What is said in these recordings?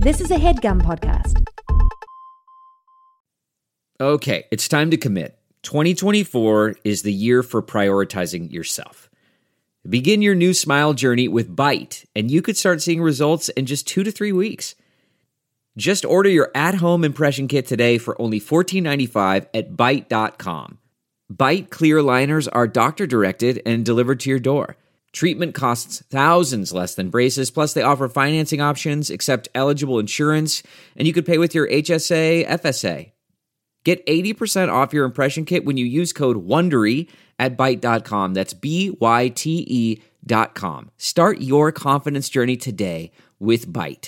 This is a HeadGum podcast. Okay, it's time to commit. 2024 is the year for prioritizing yourself. Begin your new smile journey with Byte, and you could start seeing results in just 2 to 3 weeks. Just order your at-home impression kit today for only $14.95 at Byte.com. Byte clear liners are doctor-directed and delivered to your door. Treatment costs thousands less than braces, plus they offer financing options, accept eligible insurance, and you could pay with your HSA, FSA. Get 80% off your impression kit when you use code WONDERY at Byte.com. That's BYTE.com. Start your confidence journey today with Byte.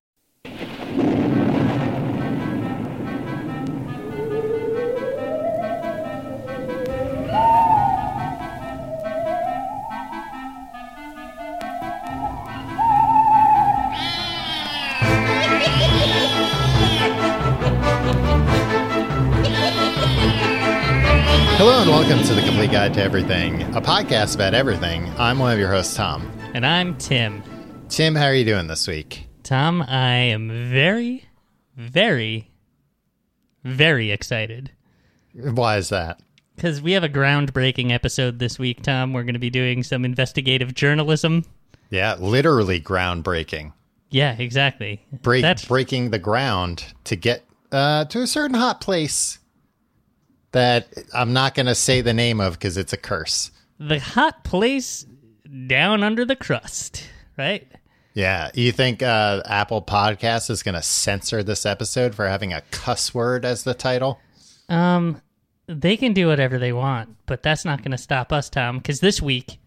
Hello and welcome to The Complete Guide to Everything, a podcast about everything. I'm one of your hosts, Tom. And I'm Tim. Tim, how are you doing this week? Tom, I am very, very, very excited. Why is that? Because we have a groundbreaking episode this week, Tom. We're going to be doing some investigative journalism. Yeah, literally groundbreaking. Yeah, exactly. Breaking the ground to get to a certain hot place that I'm not going to say the name of because it's a curse. The hot place down under the crust, right? Yeah. You think Apple Podcasts is going to censor this episode for having a cuss word as the title? They can do whatever they want, but that's not going to stop us, Tom, because this week...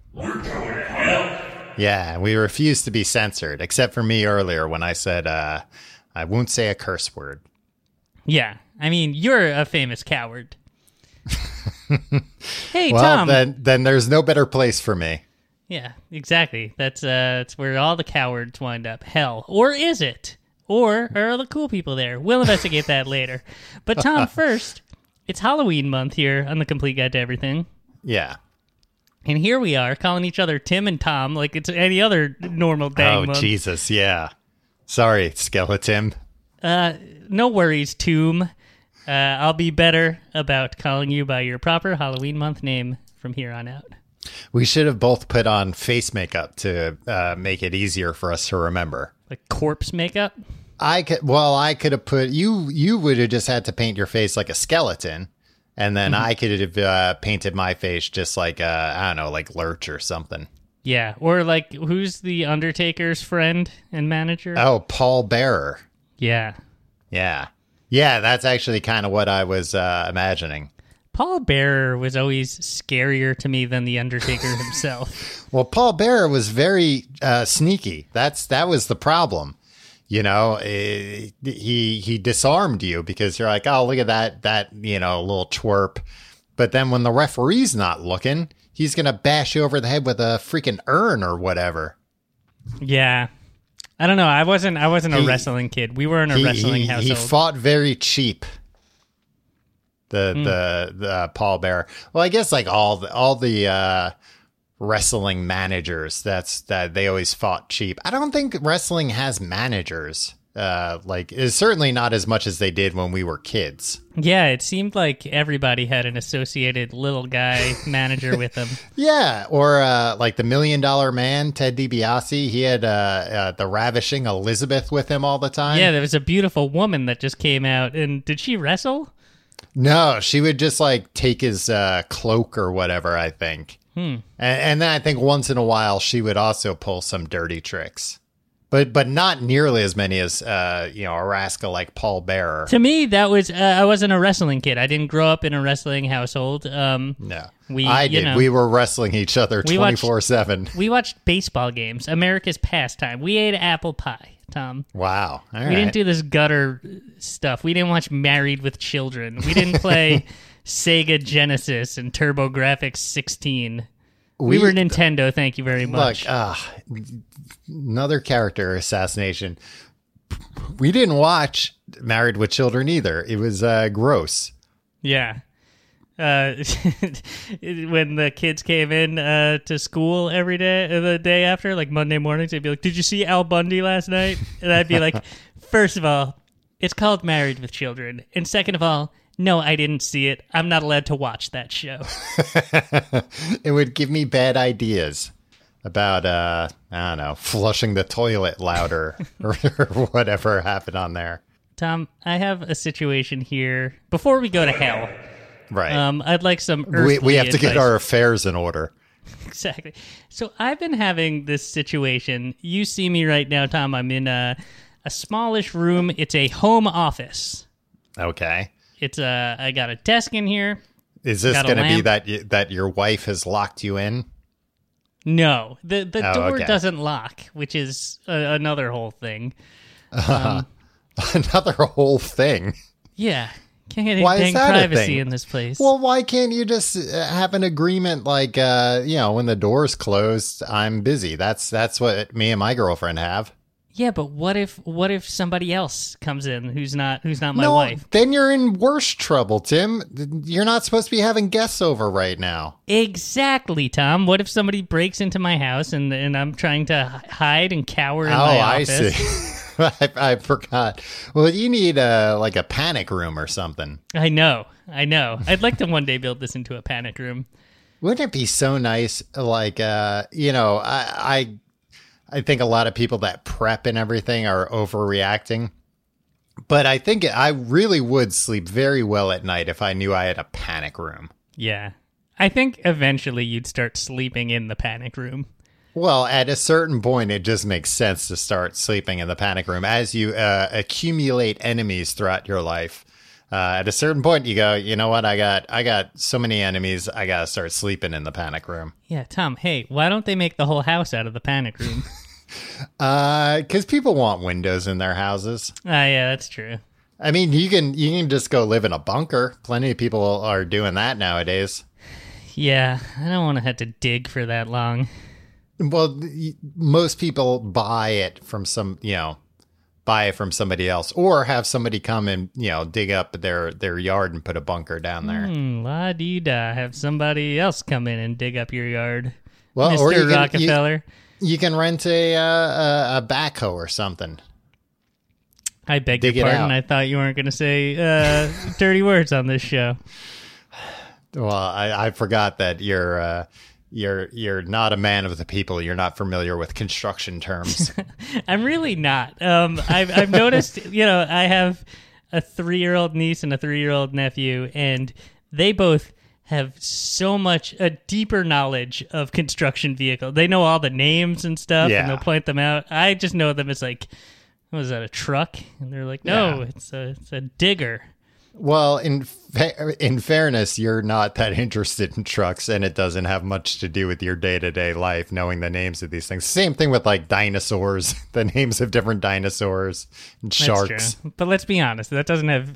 Yeah, we refuse to be censored, except for me earlier when I said I won't say a curse word. Yeah, I mean, you're a famous coward. Hey, well, Tom. Then there's no better place for me. Yeah, exactly. That's where all the cowards wind up. Hell. Or is it? Or are the cool people there? We'll investigate that later. But Tom, first, it's Halloween month here on The Complete Guide to Everything. Yeah. And here we are calling each other Tim and Tom like it's any other normal day. Oh, Jesus, yeah. Sorry, Skeleton. No worries, Tomb. I'll be better about calling you by your proper Halloween month name from here on out. We should have both put on face makeup to make it easier for us to remember. Like corpse makeup? I could have put... You would have just had to paint your face like a skeleton, and then I could have painted my face just like, I don't know, like Lurch or something. Yeah, or like, who's the Undertaker's friend and manager? Oh, Paul Bearer. Yeah. Yeah. Yeah, that's actually kind of what I was imagining. Paul Bearer was always scarier to me than the Undertaker himself. Well, Paul Bearer was very sneaky. That was the problem. You know, he disarmed you because you're like, oh, look at that little twerp. But then when the referee's not looking, he's gonna bash you over the head with a freaking urn or whatever. Yeah. I don't know. I wasn't a wrestling kid. We were in a wrestling household. He fought very cheap. The Paul Bearer. Well, I guess like all the wrestling managers. That they always fought cheap. I don't think wrestling has managers. It's certainly not as much as they did when we were kids. Yeah, it seemed like everybody had an associated little guy manager with them. Yeah, or like the $1 Million Man, Ted DiBiase, he had the ravishing Elizabeth with him all the time. Yeah, there was a beautiful woman that just came out, and did she wrestle? No, she would just like take his cloak or whatever, I think. And then I think once in a while she would also pull some dirty tricks. But not nearly as many as a rascal like Paul Bearer. To me, that was I wasn't a wrestling kid. I didn't grow up in a wrestling household. No, I did. We were wrestling each other 24/7. We watched baseball games, America's pastime. We ate apple pie, Tom. Wow, all right. We didn't do this gutter stuff. We didn't watch Married with Children. We didn't play Sega Genesis and TurboGrafx 16. We were Nintendo, thank you very much. Look, another character assassination. We didn't watch Married with Children either. It was gross. Yeah. When the kids came in to school every day, the day after, like Monday mornings, they'd be like, "Did you see Al Bundy last night?" And I'd be like, First of all, it's called Married with Children. And second of all, no, I didn't see it. I'm not allowed to watch that show. It would give me bad ideas about, I don't know, flushing the toilet louder or whatever happened on there. Tom, I have a situation here. Before we go to hell, Right. I'd like some earthly We have to get advice. our affairs in order. Exactly. So I've been having this situation. You see me right now, Tom. I'm in a smallish room. It's a home office. Okay. I got a desk in here. Is this Got a going to be lamp. that your wife has locked you in? No, the door okay. doesn't lock, which is another whole thing. Another whole thing. Yeah, can't get any Why is dang that a privacy thing? in this place. Well, why can't you just have an agreement like, when the door's closed, I'm busy. That's what me and my girlfriend have. yeah, but what if somebody else comes in who's not my No, wife? then you're in worse trouble, Tim. You're not supposed to be having guests over right now. Exactly, Tom. What if somebody breaks into my house and I'm trying to hide and cower in Oh, my I office? see. I forgot. Well, you need like a panic room or something. I know. I'd like to one day build this into a panic room. Wouldn't it be so nice? Like, I think a lot of people that prep and everything are overreacting. But I think I really would sleep very well at night if I knew I had a panic room. Yeah. I think eventually you'd start sleeping in the panic room. Well, at a certain point, it just makes sense to start sleeping in the panic room as you accumulate enemies throughout your life. At a certain point, you go, you know what? I got so many enemies. I got to start sleeping in the panic room. Yeah, Tom, hey, why don't they make the whole house out of the panic room? Because people want windows in their houses. Yeah, that's true. I mean, you can just go live in a bunker. Plenty of people are doing that nowadays. Yeah, I don't want to have to dig for that long. Well, most people buy it from somebody else, or have somebody come and dig up their yard and put a bunker down there. La-dee-da, have somebody else come in and dig up your yard. Well, Mr. or Rockefeller. You can rent a backhoe or something. I beg dig your it pardon. out. I thought you weren't going to say dirty words on this show. Well, I forgot that you're not a man of the people. You're not familiar with construction terms. I'm really not. I've noticed, I have a 3-year-old niece and a 3-year-old nephew, and they both have so much a deeper knowledge of construction vehicles. They know all the names and stuff, Yeah. and they'll point them out. I just know them as like, what is that, a truck? And they're like, no, Yeah. it's a digger. Well, in fairness, you're not that interested in trucks, and it doesn't have much to do with your day-to-day life, knowing the names of these things. Same thing with like dinosaurs, the names of different dinosaurs and sharks. That's true. But let's be honest, that doesn't have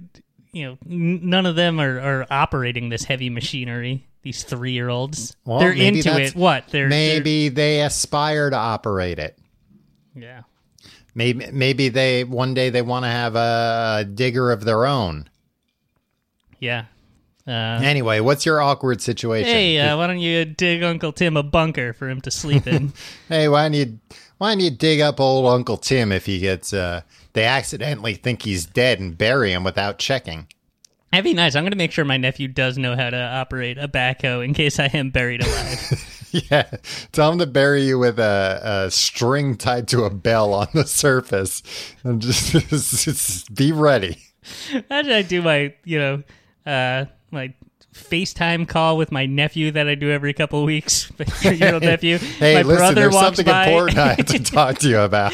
none of them are operating this heavy machinery. These 3-year-olds, Well, they're maybe into that's- it. What? Maybe they aspire to operate it. Yeah. Maybe they one day they want to have a digger of their own. Yeah. Anyway, what's your awkward situation? Hey, why don't you dig Uncle Tim a bunker for him to sleep in? Hey, why don't you dig up old Uncle Tim if he gets they accidentally think he's dead and bury him without checking. That'd be nice. I'm going to make sure my nephew does know how to operate a backhoe in case I am buried alive. Yeah, tell him to bury you with a string tied to a bell on the surface, and just be ready. Imagine I do my, my FaceTime call with my nephew that I do every couple of weeks. My 3-year-old nephew. Hey, my listen, brother there's walks something by. important I have to talk to you about.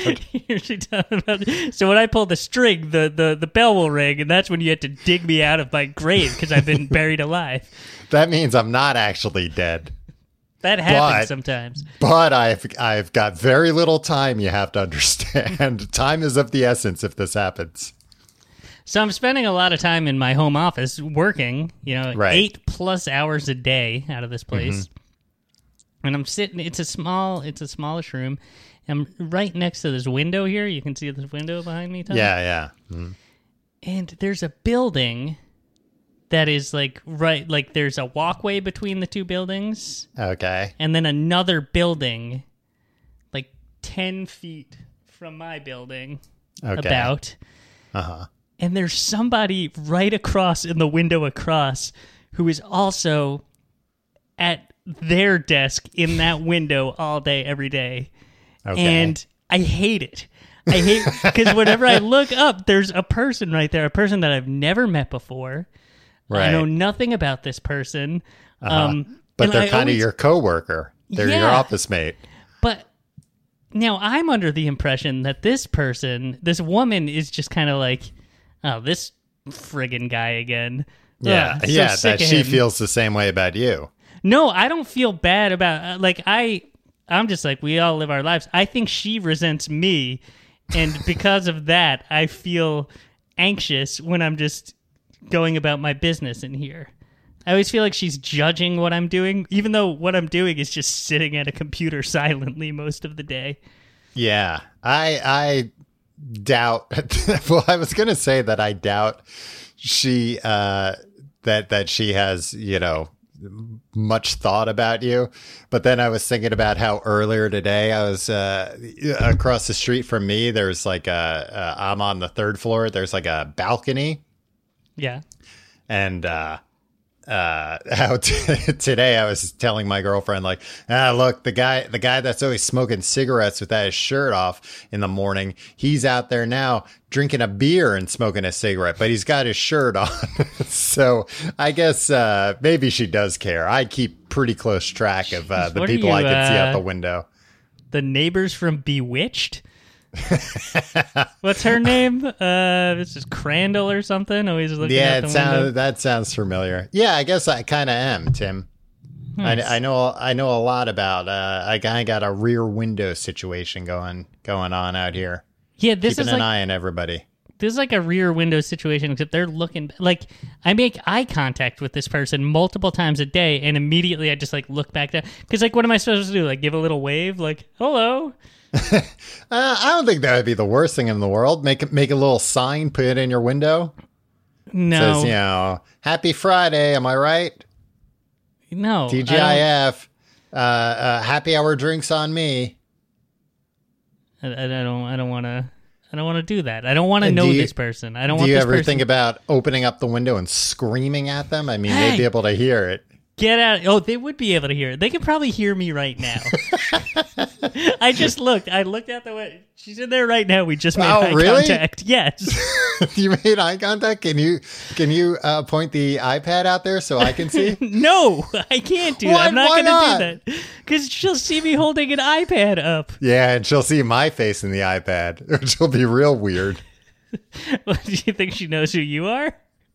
So when I pull the string, the bell will ring, and that's when you have to dig me out of my grave because I've been buried alive. That means I'm not actually dead. That happens But- sometimes. But I've got very little time, you have to understand. Time is of the essence if this happens. So I'm spending a lot of time in my home office working, Right. 8+ hours a day out of this place. And I'm sitting, it's a smallish room. I'm right next to this window here. You can see this window behind me, Tom? Yeah. Mhm. And there's a building that is there's a walkway between the two buildings, Okay. and then another building like 10 feet from my building. about. Uh-huh. And there's somebody right across in the window across who is also at their desk in that window all day, every day. Okay. And I hate it. I hate because whenever I look up, there's a person right there, a person that I've never met before. Right. I know nothing about this person. But and they're I kind of always- your coworker. They're your Yeah. office mate. But now I'm under the impression that this woman is just kind of like, oh, this friggin' guy again. Yeah, Ugh, so yeah, sick that of she him. feels the same way about you. No, I don't feel bad about I'm just like, we all live our lives. I think she resents me, and because of that, I feel anxious when I'm just going about my business in here. I always feel like she's judging what I'm doing, even though what I'm doing is just sitting at a computer silently most of the day. Yeah, I doubt. Well, I was going to say that I doubt she that she has, much thought about you. But then I was thinking about how earlier today I was across the street from me. There's like I'm on the third floor. There's like a balcony, Yeah. and how today I was telling my girlfriend, like, look, the guy that's always smoking cigarettes without his shirt off in the morning, he's out there now drinking a beer and smoking a cigarette, but he's got his shirt on. So I guess maybe she does care. I keep pretty close track of the What are people you, I can see out the window. The neighbors from Bewitched? What's her name? This is Crandall or something. Always looking Yeah, out the window. that sounds familiar. Yeah, I guess I kind of am, Tim. Nice. I know a lot about. I got a rear window situation going on out here. Yeah, this Keeping is an like eye on everybody. this is like a rear window situation, except they're looking like I make eye contact with this person multiple times a day, and immediately I just like look back down because like what am I supposed to do? Like give a little wave, like hello. I don't think that would be the worst thing in the world. Make a little sign, put it in your window. No, Says, Happy Friday. Am I right? no, TGIF. Happy hour drinks on me. I don't want to do that. I don't want to And know do you- this person. I don't Do want you this ever person. think about opening up the window and screaming at them? I mean, Hey! they'd be able to hear it. Get out. Oh, they would be able to hear it. They could probably hear me right now. I just looked. I looked out the way. She's in there right now. We just made Oh, eye really? contact. Yes. You made eye contact. Can you point the iPad out there so I can see? No, I can't do Why- that. I'm not why going not? to do that. Because she'll see me holding an iPad up. Yeah, and she'll see my face in the iPad, which will be real weird. What, do you think she knows who you are?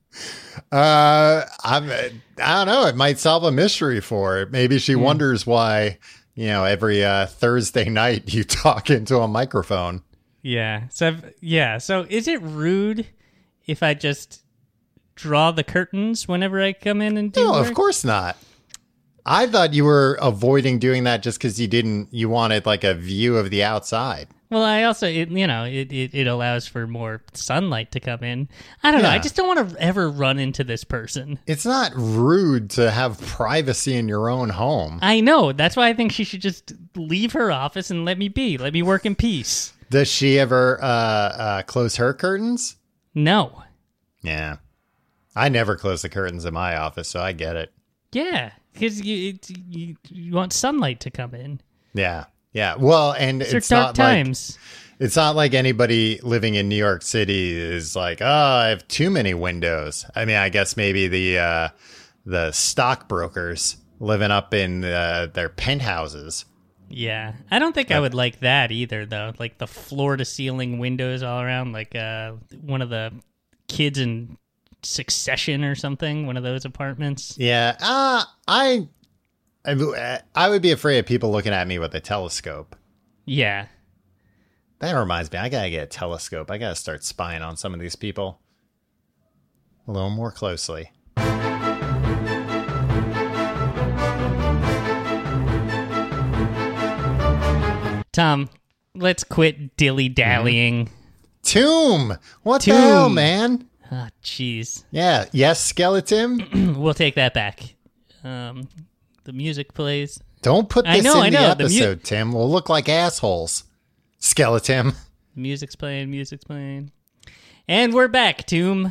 I don't know. It might solve a mystery for her. Maybe she wonders why, every Thursday night you talk into a microphone. Yeah. So is it rude if I just draw the curtains whenever I come in and do No, work? of course not. I thought you were avoiding doing that just because you wanted like a view of the outside. Well, I also, it allows for more sunlight to come in. I don't know. I Yeah. just don't want to ever run into this person. It's not rude to have privacy in your own home. I know. That's why I think she should just leave her office and let me be. Let me work in peace. Does she ever close her curtains? No. Yeah. I never close the curtains in my office, so I get it. Yeah, because you want sunlight to come in. Yeah. Yeah. Well, and These are it's dark not times. It's not like anybody living in New York City is like, oh, I have too many windows. I mean, I guess maybe the stockbrokers living up in their penthouses. Yeah, I don't think I would like that either, though. Like the floor-to-ceiling windows all around, like one of the kids in Succession or something, one of those apartments. Yeah. I would be afraid of people looking at me with a telescope. Yeah. That reminds me, I gotta get a telescope. I gotta start spying on some of these people a little more closely. Tom, let's quit dilly-dallying. Tomb! What Tomb. the hell, man? Ah, jeez. Yeah. Yes, skeleton? We'll take that back. The music plays. Don't put I this know, in I the know. episode, Tim. We'll look like assholes. Skeleton. Music's playing, music's playing. And we're back, Tomb.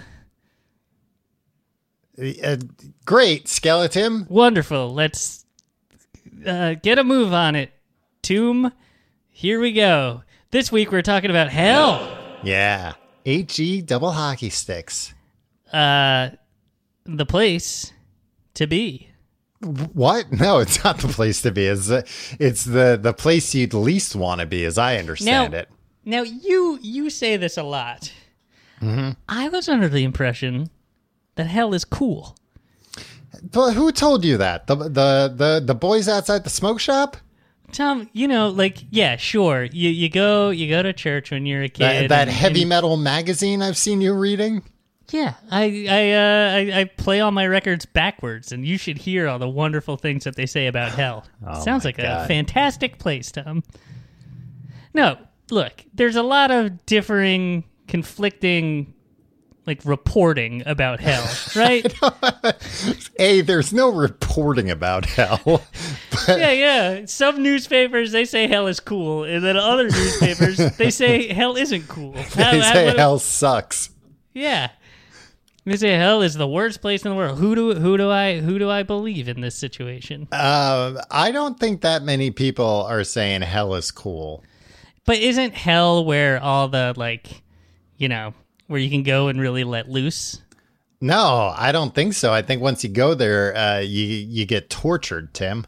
Great, Skeleton. Wonderful. Let's get a move on it. Tomb, here we go. This week we're talking about hell. Yeah. HE double hockey sticks. The place to be. What? No, it's not the place to be. It's the place you'd least want to be, as I understand it. Now, you say this a lot. Mm-hmm. I was under the impression that hell is cool. But who told you that? The boys outside the smoke shop? Tom, yeah, sure. You go to church when you're a kid. That heavy metal magazine I've seen you reading? Yeah, I play all my records backwards, and you should hear all the wonderful things that they say about hell. Sounds like a fantastic place, Tom. No, look, there's a lot of differing, conflicting, reporting about hell, right? There's no reporting about hell. But... Yeah. Some newspapers, they say hell is cool, and then other newspapers, they say hell isn't cool. They say hell sucks. Yeah. They say hell is the worst place in the world. Who do I believe in this situation? I don't think that many people are saying hell is cool. But isn't hell where all the where you can go and really let loose? No, I don't think so. I think once you go there, you get tortured, Tim.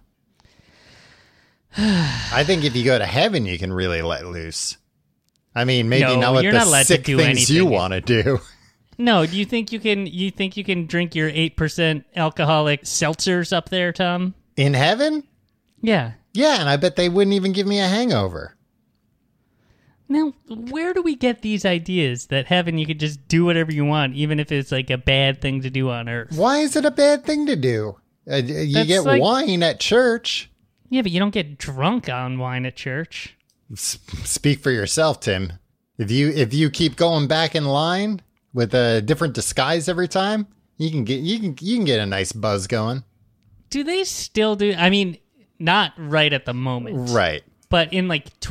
I think if you go to heaven, you can really let loose. I mean, maybe not with the sick things you want to do. No, do you think you can drink your 8% alcoholic seltzers up there, Tom? In heaven? Yeah. Yeah, and I bet they wouldn't even give me a hangover. Now, where do we get these ideas that heaven you could just do whatever you want, even if it's a bad thing to do on earth? Why is it a bad thing to do? You get wine at church. Yeah, but you don't get drunk on wine at church. Speak for yourself, Tim. If you keep going back in line with a different disguise every time, you can get a nice buzz going. Do they still do? I mean, not right at the moment, right? But in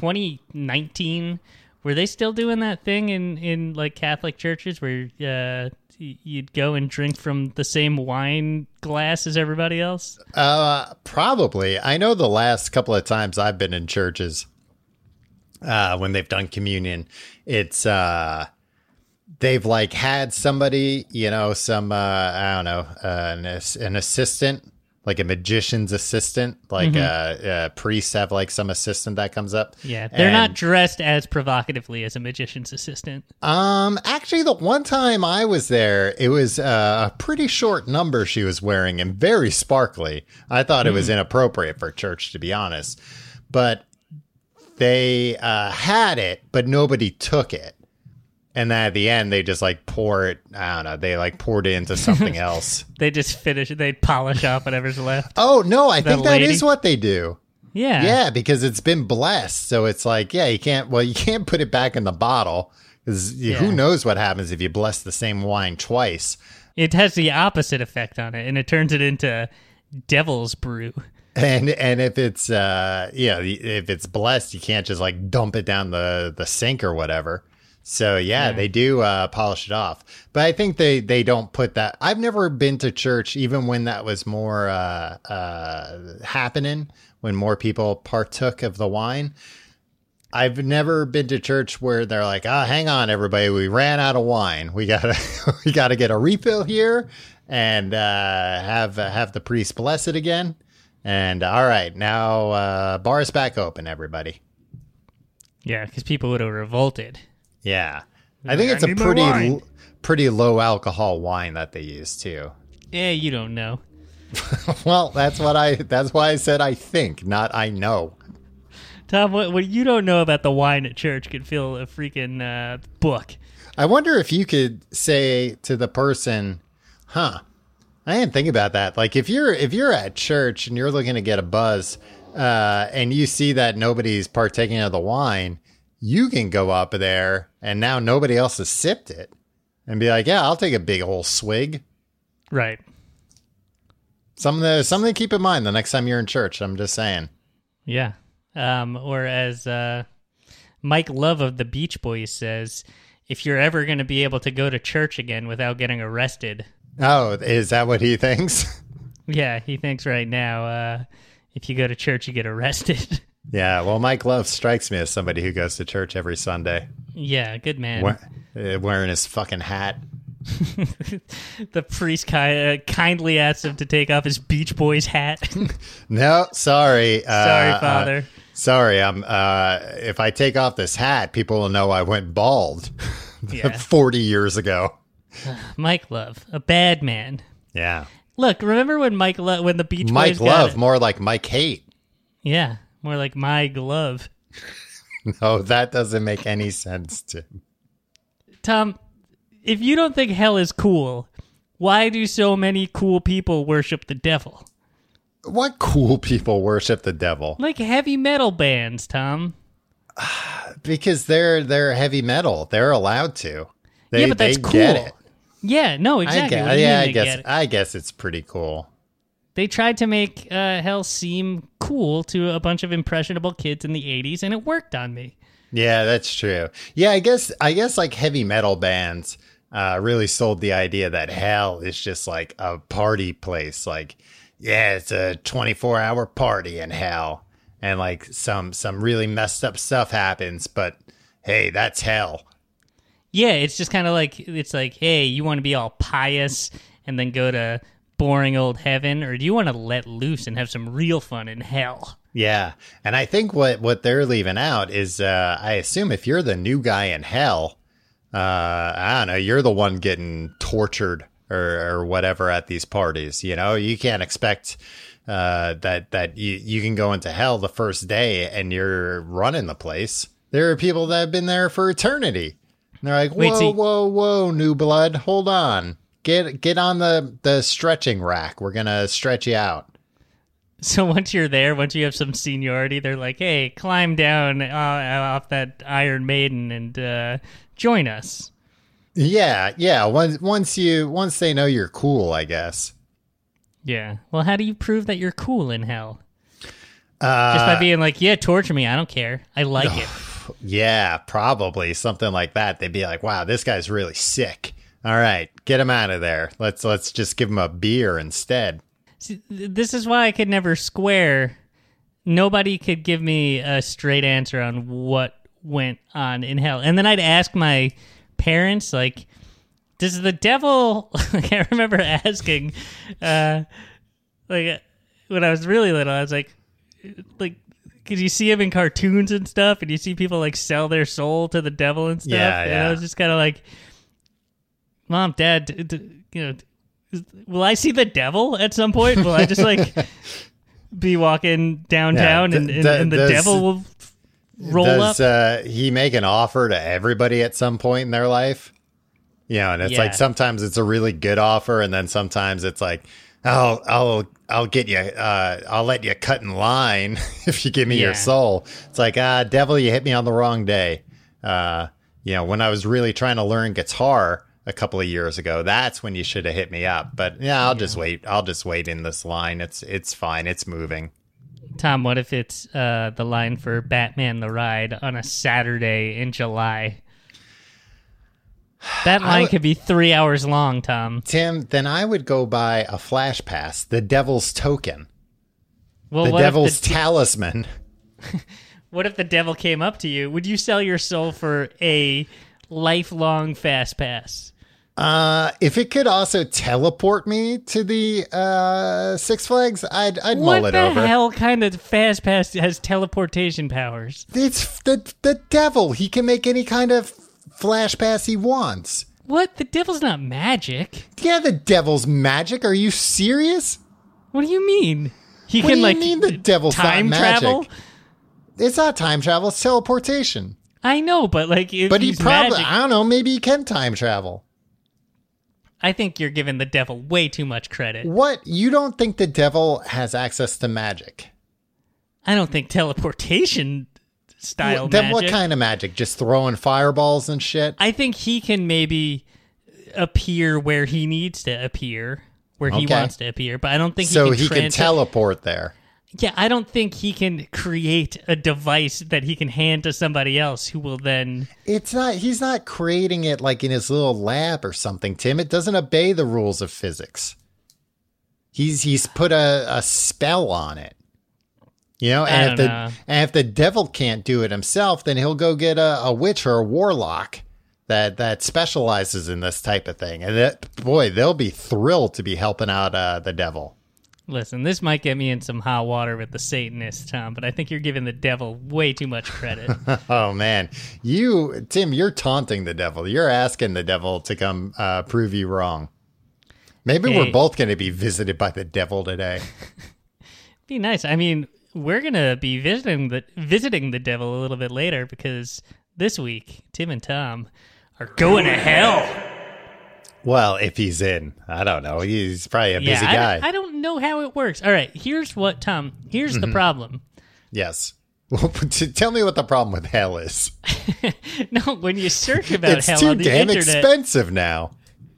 2019, were they still doing that thing in Catholic churches where you'd go and drink from the same wine glass as everybody else? Probably. I know the last couple of times I've been in churches when they've done communion, it's they've had somebody, some I don't know, an assistant. Like a magician's assistant, priests have some assistant that comes up. Yeah, they're not dressed as provocatively as a magician's assistant. Actually, the one time I was there, it was a pretty short number she was wearing and very sparkly. I thought it was inappropriate for church, to be honest. But they had it, but nobody took it. And then at the end, they just pour it. I don't know. They poured it into something else. They just finish it. They polish off whatever's left. Oh no! I think that is what they do. Yeah, yeah, because it's been blessed. So it's you can't put it back in the bottle because who knows what happens if you bless the same wine twice. It has the opposite effect on it, and it turns it into devil's brew. And if it's if it's blessed, you can't just dump it down the sink or whatever. So, they do polish it off. But I think they don't put that. I've never been to church, even when that was more happening, when more people partook of the wine. I've never been to church where they're hang on, everybody. We ran out of wine. We gotta get a refill here and have the priest bless it again. And all right, now bar's back open, everybody. Yeah, because people would have revolted. Yeah, I think it's a pretty low alcohol wine that they use too. Yeah, you don't know. Well, that's why I said I think, not I know. Tom, what you don't know about the wine at church could fill a freaking book. I wonder if you could say to the person, "Huh, I didn't think about that." If you're at church and you're looking to get a buzz, and you see that nobody's partaking of the wine. You can go up there and now nobody else has sipped it and be like, yeah, I'll take a big old swig. Right. Something to keep in mind the next time you're in church. I'm just saying. Yeah. Or as Mike Love of the Beach Boys says, if you're ever going to be able to go to church again without getting arrested. Oh, is that what he thinks? Yeah, he thinks right now, if you go to church, you get arrested. Yeah, well, Mike Love strikes me as somebody who goes to church every Sunday. Yeah, good man. Wearing his fucking hat. The priest kindly asks him to take off his Beach Boys hat. No, sorry. Sorry, Father. Sorry, if I take off this hat, people will know I went bald Yeah. 40 years ago. Mike Love, a bad man. Yeah. Look, remember when when the Beach Mike Boys Love, more like Mike Hate. Yeah, more like my glove. No, that doesn't make any sense to Tom, if you don't think hell is cool, why do so many cool people worship the devil? What cool people worship the devil? Like heavy metal bands, Tom. Because they're heavy metal. They're allowed to. Yeah, but that's cool. Get it. Yeah, no, exactly. What do you mean I guess it's pretty cool. They tried to make hell seem cool to a bunch of impressionable kids in the 80s, and it worked on me. Yeah, that's true. Yeah, I guess like heavy metal bands really sold the idea that hell is just like a party place. Like, yeah, it's a 24-hour party in hell. And like some really messed up stuff happens, but hey, that's hell. Yeah, it's just kind of like, it's like, hey, you want to be all pious and then go to boring old heaven, or do you want to let loose and have some real fun in hell? Yeah, and I think what they're leaving out is, I assume if you're the new guy in hell, I don't know, you're the one getting tortured or whatever at these parties. You know, you can't expect that you can go into hell the first day and you're running the place. There are people that have been there for eternity. And they're like, whoa, new blood, hold on. Get on the stretching rack. We're going to stretch you out. So once you're there, once you have some seniority, they're like, hey, climb down off that Iron Maiden and join us. Yeah. Once they know you're cool, I guess. Yeah. Well, how do you prove that you're cool in hell? Just by being like, yeah, torture me. I don't care. I like it. Yeah, probably something like that. They'd be like, wow, this guy's really sick. All right, get him out of there. Let's just give him a beer instead. See, this is why I could never square. Nobody could give me a straight answer on what went on in hell. And then I'd ask my parents, like, does the devil... Like, I remember asking, like, when I was really little, I was like, because you see him in cartoons and stuff, and you see people, like, sell their soul to the devil and stuff. Yeah. And I was just kind of like, Mom, Dad, will I see the devil at some point? Will I just, like, be walking downtown and the devil will roll up? Does he make an offer to everybody at some point in their life? You know, and it's like sometimes it's a really good offer, and then sometimes it's like, I'll get you. I'll let you cut in line if you give me your soul. It's like, devil, you hit me on the wrong day. When I was really trying to learn guitar a couple of years ago, that's when you should have hit me up. But yeah, I'll just wait. I'll just wait in this line. It's fine. It's moving. Tom, what if it's the line for Batman the Ride on a Saturday in July? That line could be 3 hours long, Tom. Tim, then I would go buy a Flash Pass, the Devil's Token, well, the Devil's Talisman. What if the devil came up to you? Would you sell your soul for a lifelong Fast Pass? If it could also teleport me to the Six Flags, I'd mull it over. What the hell kind of Fast Pass has teleportation powers? It's the devil. He can make any kind of Flash Pass he wants. What? The devil's not magic. Yeah, the devil's magic. Are you serious? What do you mean? He What can, do you like, mean the devil's time not magic? travel? It's not time travel. It's teleportation. I know, but like, if But he he's probably, magic, I don't know, maybe he can time travel. I think you're giving the devil way too much credit. What? You don't think the devil has access to magic? I don't think teleportation style Then magic. what kind of magic? Just throwing fireballs and shit? I think he can maybe appear where he needs to appear, where he Okay. wants to appear, but I don't think So he can teleport there. Yeah, I don't think he can create a device that he can hand to somebody else who will then... He's not creating it like in his little lab or something, Tim. It doesn't obey the rules of physics. He's put a spell on it. You know, and if the devil can't do it himself, then he'll go get a witch or a warlock that specializes in this type of thing. And they'll be thrilled to be helping out the devil. Listen, this might get me in some hot water with the Satanists, Tom, but I think you're giving the devil way too much credit. Oh, man. Tim, you're taunting the devil. You're asking the devil to come prove you wrong. Maybe we're both going to be visited by the devil today. Be nice. I mean, we're going to be visiting the devil a little bit later because this week, Tim and Tom are going to hell. Well, if he's in, I don't know. He's probably a busy guy. I don't know how it works. All right, here's the problem. Yes. Well, tell me what the problem with hell is. No, when you search about it's hell too on the damn internet, expensive now.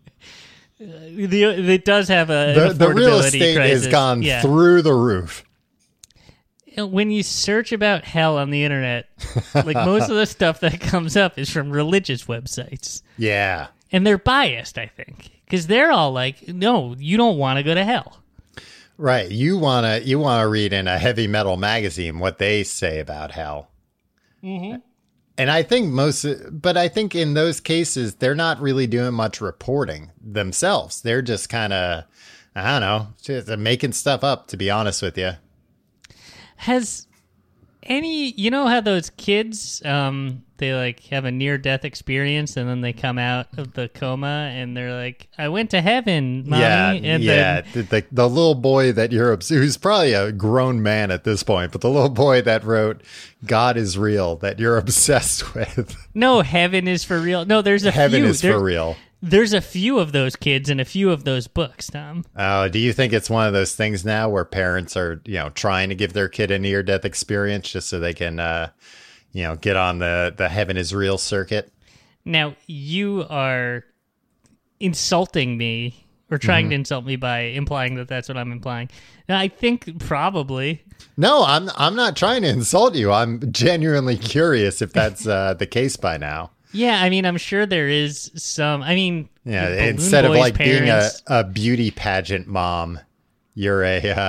It does have the real estate crisis. has gone through the roof. When you search about hell on the internet, like most of the stuff that comes up is from religious websites. Yeah. And they're biased, I think, because they're all like, no, you don't want to go to hell. Right. You wanna read in a heavy metal magazine what they say about hell. Mm-hmm. And I think I think in those cases, they're not really doing much reporting themselves. They're just kind of, I don't know, just making stuff up, to be honest with you. You know how those kids, they like have a near-death experience and then they come out of the coma and they're like, I went to heaven, Mommy. The little boy that who's probably a grown man at this point, but the little boy that wrote God is real that you're obsessed with. No, heaven is for real. No, there's a heaven few. is for real. There's a few of those kids and a few of those books, Tom. Oh, do you think it's one of those things now where parents are, trying to give their kid a near-death experience just so they can, get on the heaven is real circuit? Now, you are insulting me or trying to insult me by implying that that's what I'm implying. Now, I think probably. No, I'm not trying to insult you. I'm genuinely curious if that's the case by now. Yeah, I mean, I'm sure there is some. I mean, instead of like parents, being a beauty pageant mom, you're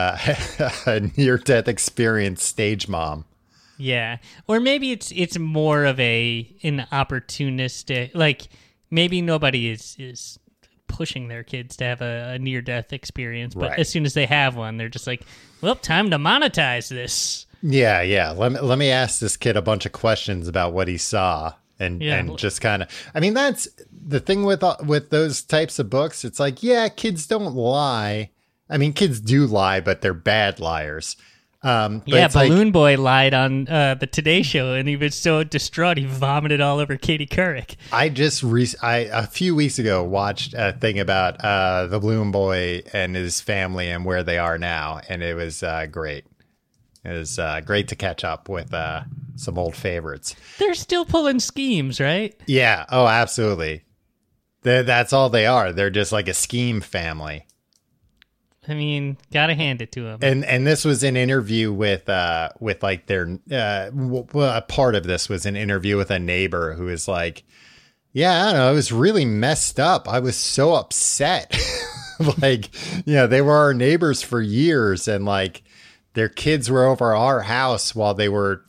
a near-death experience stage mom. Yeah, or maybe it's more of an opportunistic. Like maybe nobody is pushing their kids to have a near-death experience, but as soon as they have one, they're just like, "Well, time to monetize this." Yeah. Let me ask this kid a bunch of questions about what he saw. And just kind of, I mean, that's the thing with those types of books. It's like, yeah, kids don't lie. I mean, kids do lie, but they're bad liars. Balloon Boy lied on the Today Show, and he was so distraught he vomited all over Katie Couric. I just a few weeks ago watched a thing about the Balloon Boy and his family and where they are now, and it was great. It was great to catch up with some old favorites. They're still pulling schemes, right? Yeah. Oh, absolutely. That's all they are. They're just like a scheme family. I mean, gotta hand it to them. And this was an interview with like their a part of this was an interview with a neighbor who was like, yeah, I don't know, it was really messed up. I was so upset. Like, they were our neighbors for years, and like their kids were over our house while they were,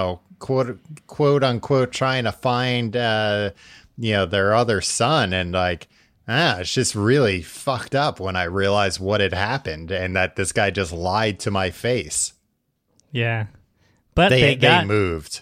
quote unquote, trying to find, their other son. And like, it's just really fucked up when I realized what had happened and that this guy just lied to my face. Yeah. But they moved.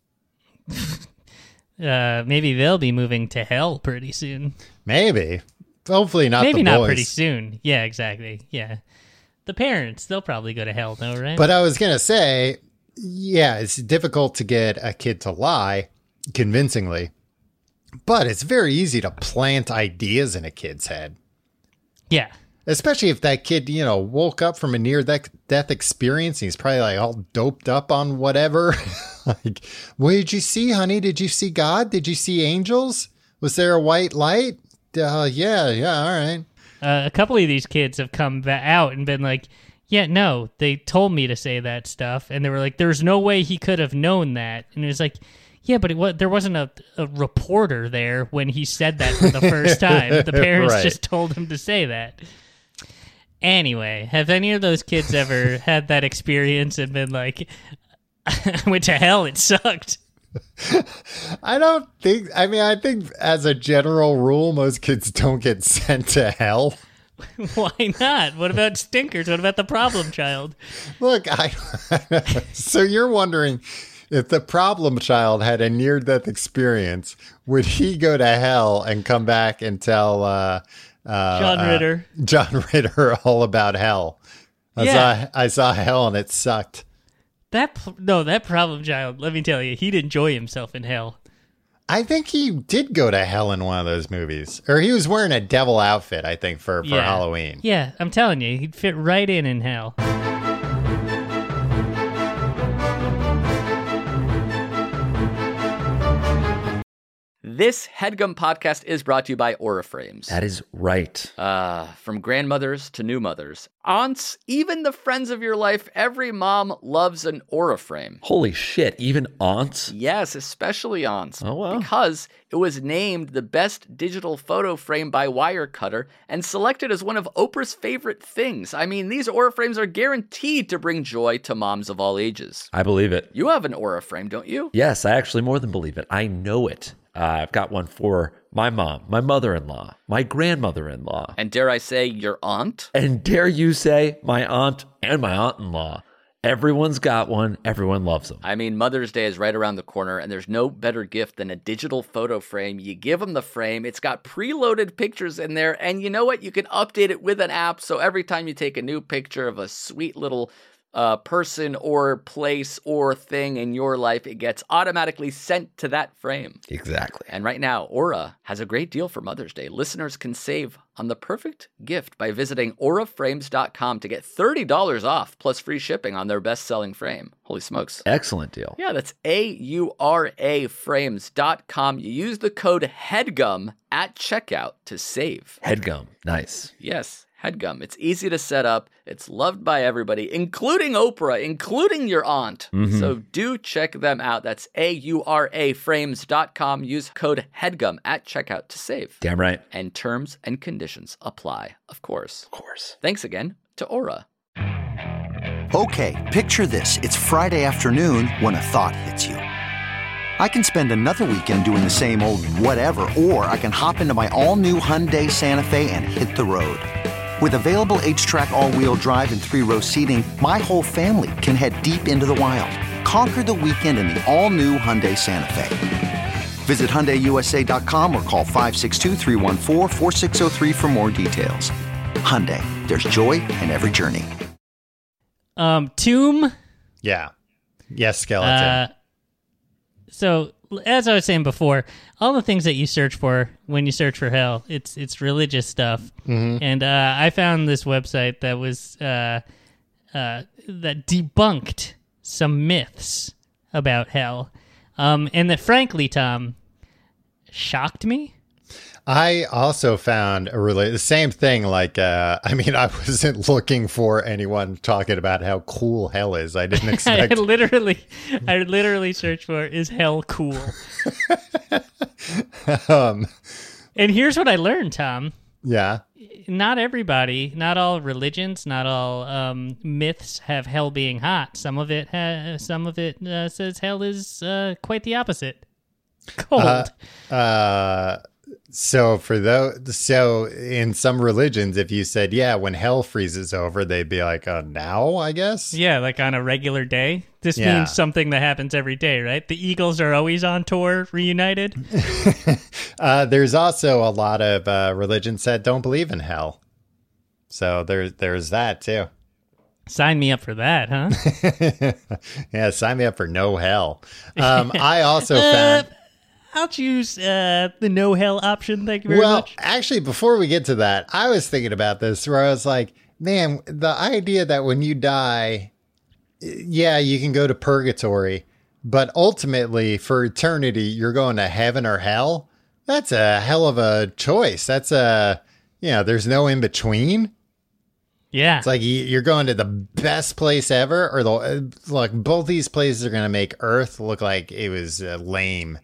Maybe they'll be moving to hell pretty soon. Maybe. Hopefully not. Maybe the not boys. Pretty soon. Yeah, exactly. Yeah. The parents, they'll probably go to hell though, right? But I was going to say, yeah, it's difficult to get a kid to lie convincingly, but it's very easy to plant ideas in a kid's head. Yeah. Especially if that kid, woke up from a near-death experience and he's probably like all doped up on whatever. Like, what did you see, honey? Did you see God? Did you see angels? Was there a white light? Yeah, all right. A couple of these kids have come out and been like, Yeah, no, they told me to say that stuff, and they were like, there's no way he could have known that. And it was like, yeah, but there wasn't a reporter there when he said that for the first time. The parents Right. just told him to say that. Anyway, have any of those kids ever had that experience and been like, I went to hell, it sucked? I think as a general rule, most kids don't get sent to hell. Why not? What about stinkers? What about the problem child? Look, so you're wondering if the problem child had a near-death experience, would he go to hell and come back and tell John Ritter. John Ritter all about hell? I saw hell and it sucked. That problem child, let me tell you, he'd enjoy himself in hell. I think he did go to hell in one of those movies. Or he was wearing a devil outfit, I think, for Halloween. Yeah, I'm telling you, he'd fit right in hell. This HeadGum podcast is brought to you by Aura Frames. That is right. From grandmothers to new mothers, aunts, even the friends of your life, every mom loves an Aura frame. Holy shit, even aunts? Yes, especially aunts. Oh, wow. Because it was named the best digital photo frame by Wirecutter and selected as one of Oprah's favorite things. I mean, these Aura frames are guaranteed to bring joy to moms of all ages. I believe it. You have an Aura frame, don't you? Yes, I actually more than believe it. I know it. I've got one for my mom, my mother-in-law, my grandmother-in-law. And dare I say, your aunt? And dare you say, my aunt and my aunt-in-law. Everyone's got one. Everyone loves them. I mean, Mother's Day is right around the corner, and there's no better gift than a digital photo frame. You give them the frame. It's got preloaded pictures in there, and you know what? You can update it with an app, so every time you take a new picture of a sweet little person or place or thing in your life, it gets automatically sent to that frame. Exactly. And right now, Aura has a great deal for Mother's Day. Listeners can save on the perfect gift by visiting auraframes.com to get $30 off plus free shipping on their best-selling frame. Holy smokes. Excellent deal. Yeah, that's auraframes.com. You use the code HEADGUM at checkout to save. Headgum. Nice. Yes. HeadGum. It's easy to set up. It's loved by everybody, including Oprah, including your aunt. Mm-hmm. So do check them out. That's auraframes.com. Use code HEADGUM at checkout to save. Damn right. And terms and conditions apply, of course. Of course. Thanks again to Aura. Okay, picture this. It's Friday afternoon when a thought hits you. I can spend another weekend doing the same old whatever, or I can hop into my all-new Hyundai Santa Fe and hit the road. With available H-Track all-wheel drive and 3-row seating, my whole family can head deep into the wild. Conquer the weekend in the all-new Hyundai Santa Fe. Visit HyundaiUSA.com or call 562-314-4603 for more details. Hyundai, there's joy in every journey. Tomb. Yeah. Yes, skeleton. So, as I was saying before, all the things that you search for when you search for hell, it's religious stuff. Mm-hmm. And I found this website that was that debunked some myths about hell, and that, frankly, Tom, shocked me. I also found the same thing. Like, I wasn't looking for anyone talking about how cool hell is. I didn't expect. I literally searched for, is hell cool? And here's what I learned, Tom. Yeah. Not everybody, not all religions, not all myths have hell being hot. Some of it says hell is quite the opposite. Cold. So in some religions, if you said, yeah, when hell freezes over, they'd be like, now, I guess? Yeah, like on a regular day. This means something that happens every day, right? The Eagles are always on tour, reunited. There's also a lot of religions that don't believe in hell. So there's that too. Sign me up for that, huh? Yeah, sign me up for no hell. I also found... I'll choose the no hell option. Thank you very much. Well, actually, before we get to that, I was thinking about this where I was like, man, the idea that when you die, yeah, you can go to purgatory, but ultimately for eternity, you're going to heaven or hell. That's a hell of a choice. That's there's no in between. Yeah. It's like you're going to the best place ever, or like both these places are going to make Earth look like it was lame.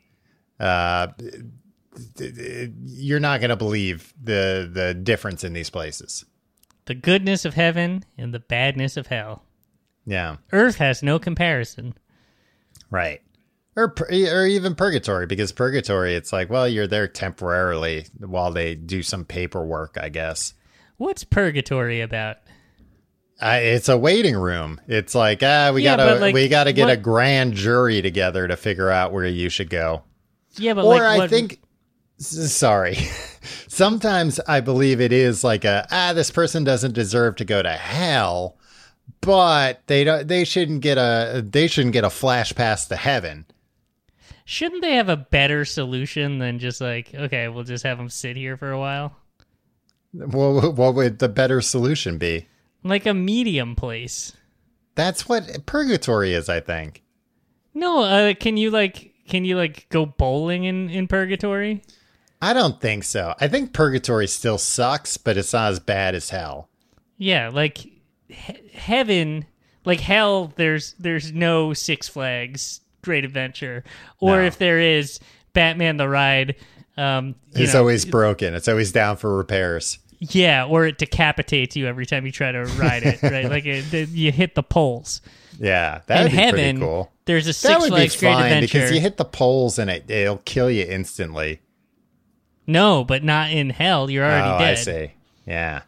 You're not going to believe the difference in these places. The goodness of heaven and the badness of hell. Yeah. Earth has no comparison. Right. Or even purgatory, because purgatory, it's like, well, you're there temporarily while they do some paperwork, I guess. What's purgatory about? It's a waiting room. It's like, we gotta get a grand jury together to figure out where you should go. Yeah, but or I think, sorry, sometimes I believe it is like this person doesn't deserve to go to hell, but they shouldn't get a flash pass to heaven. Shouldn't they have a better solution than just like, okay, we'll just have them sit here for a while? Well, what would the better solution be? Like a medium place. That's what purgatory is, I think. No, can you go bowling in purgatory? I don't think so. I think purgatory still sucks, but it's not as bad as hell. Yeah, like heaven, like hell. There's no Six Flags Great Adventure, or No. if there is, Batman the Ride. It's always broken. It's always down for repairs. Yeah, or it decapitates you every time you try to ride it, right? Like you hit the poles. Yeah, that would be heaven, pretty cool. There's a That Six would Flags be Great fine Adventure. because you hit the poles and it'll kill you instantly. No, but not in hell. You're already dead. I see. Yeah.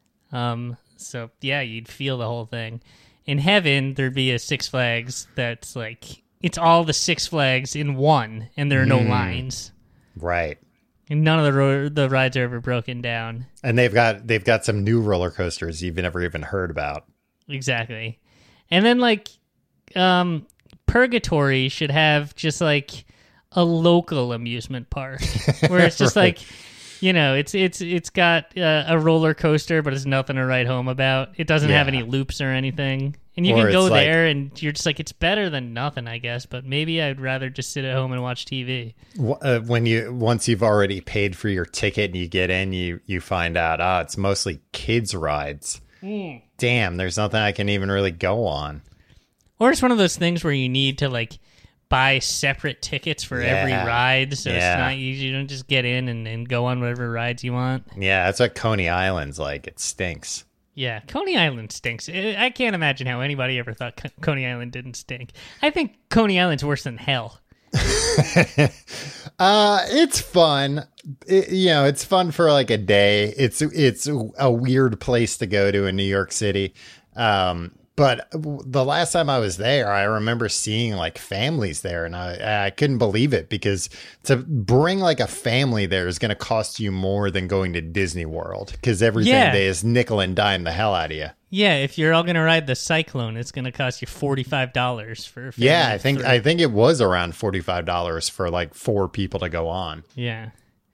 So yeah, you'd feel the whole thing. In heaven, there'd be a Six Flags that's like it's all the Six Flags in one, and there are no lines. Right. And none of the rides are ever broken down. And they've got some new roller coasters you've never even heard about. Exactly. And then like purgatory should have just like a local amusement park where it's just Right. like, you know, it's got a roller coaster, but it's nothing to write home about. It doesn't have any loops or anything. And you Or can go it's like- there and you're just like, it's better than nothing, I guess, but maybe I'd rather just sit at home and watch TV. Once you've already paid for your ticket and you get in, you find out, it's mostly kids rides. Damn, there's nothing I can even really go on. Or it's one of those things where you need to like buy separate tickets for every ride, so it's not easy. You don't just get in and go on whatever rides you want. Yeah, that's what Coney Island's like. It stinks. Yeah, Coney Island stinks. I can't imagine how anybody ever thought Coney Island didn't stink. I think Coney Island's worse than hell. It's fun. It's fun for like a day. It's a weird place to go to in New York City. But the last time I was there, I remember seeing like families there, and I couldn't believe it because to bring like a family there is going to cost you more than going to Disney World because everything there is nickel and dime the hell out of you. Yeah, if you're all going to ride the Cyclone, it's going to cost you $45 for a family. Yeah, I think it was around $45 for like 4 people to go on. Yeah.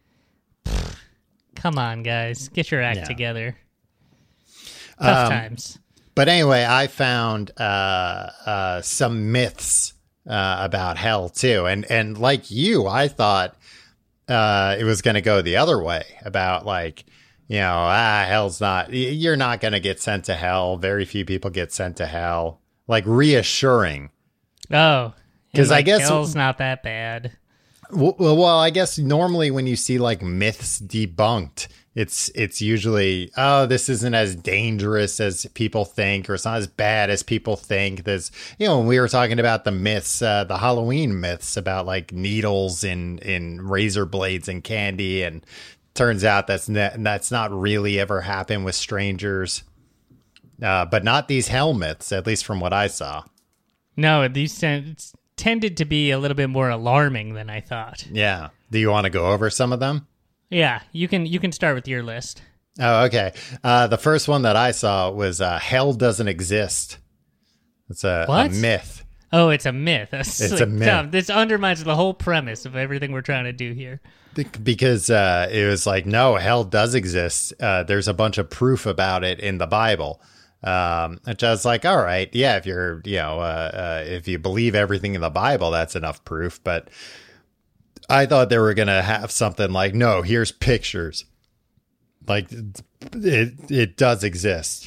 Come on, guys. Get your act together. Tough times. But anyway, I found some myths about hell too, and like you, I thought it was going to go the other way about like, hell's not. You're not going to get sent to hell. Very few people get sent to hell. Like reassuring. Oh, because I guess hell's not that bad. Well, I guess normally when you see like myths debunked, it's usually, this isn't as dangerous as people think, or it's not as bad as people think. There's, when we were talking about the myths, the Halloween myths about like needles in razor blades and candy, and turns out that's not really ever happened with strangers. But not these hell myths, at least from what I saw. No, these tended to be a little bit more alarming than I thought. Yeah. Do you want to go over some of them? Yeah, you can start with your list. Oh, okay. The first one that I saw was hell doesn't exist. It's a myth. Oh, it's a myth. It's a myth. Dumb. This undermines the whole premise of everything we're trying to do here. Because it was like, no, hell does exist. There's a bunch of proof about it in the Bible. Which I was like, all right, yeah, if you're, if you believe everything in the Bible, that's enough proof. But I thought they were going to have something like, no, here's pictures. Like it does exist.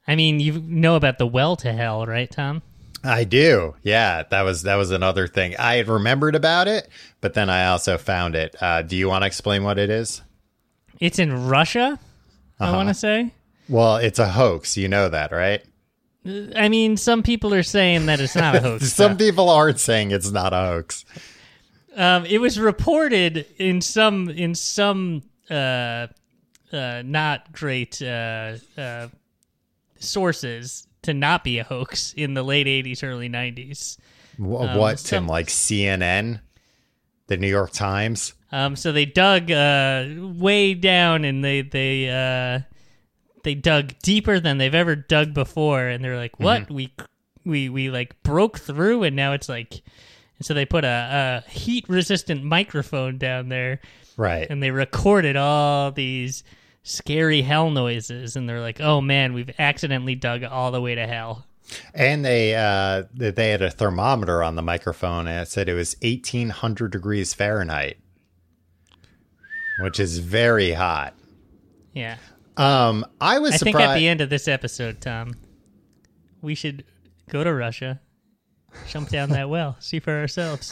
I mean, you know about the well to hell, right, Tom? I do. Yeah, that was another thing. I had remembered about it, but then I also found it. Do you want to explain what it is? It's in Russia, I want to say. Well, it's a hoax. You know that, right? I mean, some people are saying that it's not a hoax. Some people aren't saying it's not a hoax. It was reported in some not great sources to not be a hoax in the late 80s, early 90s. What, Tim? Like CNN? The New York Times? So they dug way down, and they dug deeper than they've ever dug before, and they're like, "What? We like broke through, and now it's like." And so they put a heat-resistant microphone down there, right? And they recorded all these scary hell noises, and they're like, "Oh man, we've accidentally dug all the way to hell." And they had a thermometer on the microphone, and it said it was 1,800 degrees Fahrenheit, which is very hot. Yeah. I was surprised. I think at the end of this episode, Tom, we should go to Russia, jump down that well, see for ourselves.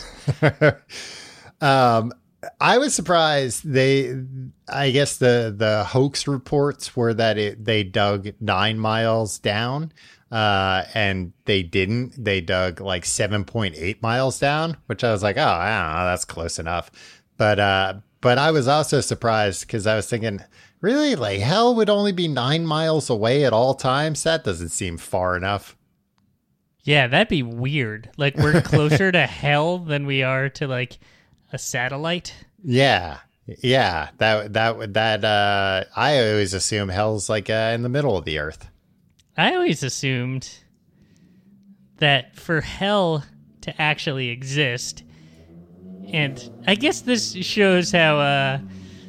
I was surprised. I guess the hoax reports were that they dug 9 miles down, and they didn't. They dug like 7.8 miles down, which I was like, oh, I don't know, that's close enough. But I was also surprised because I was thinking, really, like hell would only be 9 miles away at all times? That doesn't seem far enough. Yeah, that'd be weird. Like we're closer to hell than we are to like a satellite. Yeah. That I always assume hell's like in the middle of the earth. I always assumed that for hell to actually exist, and I guess this shows how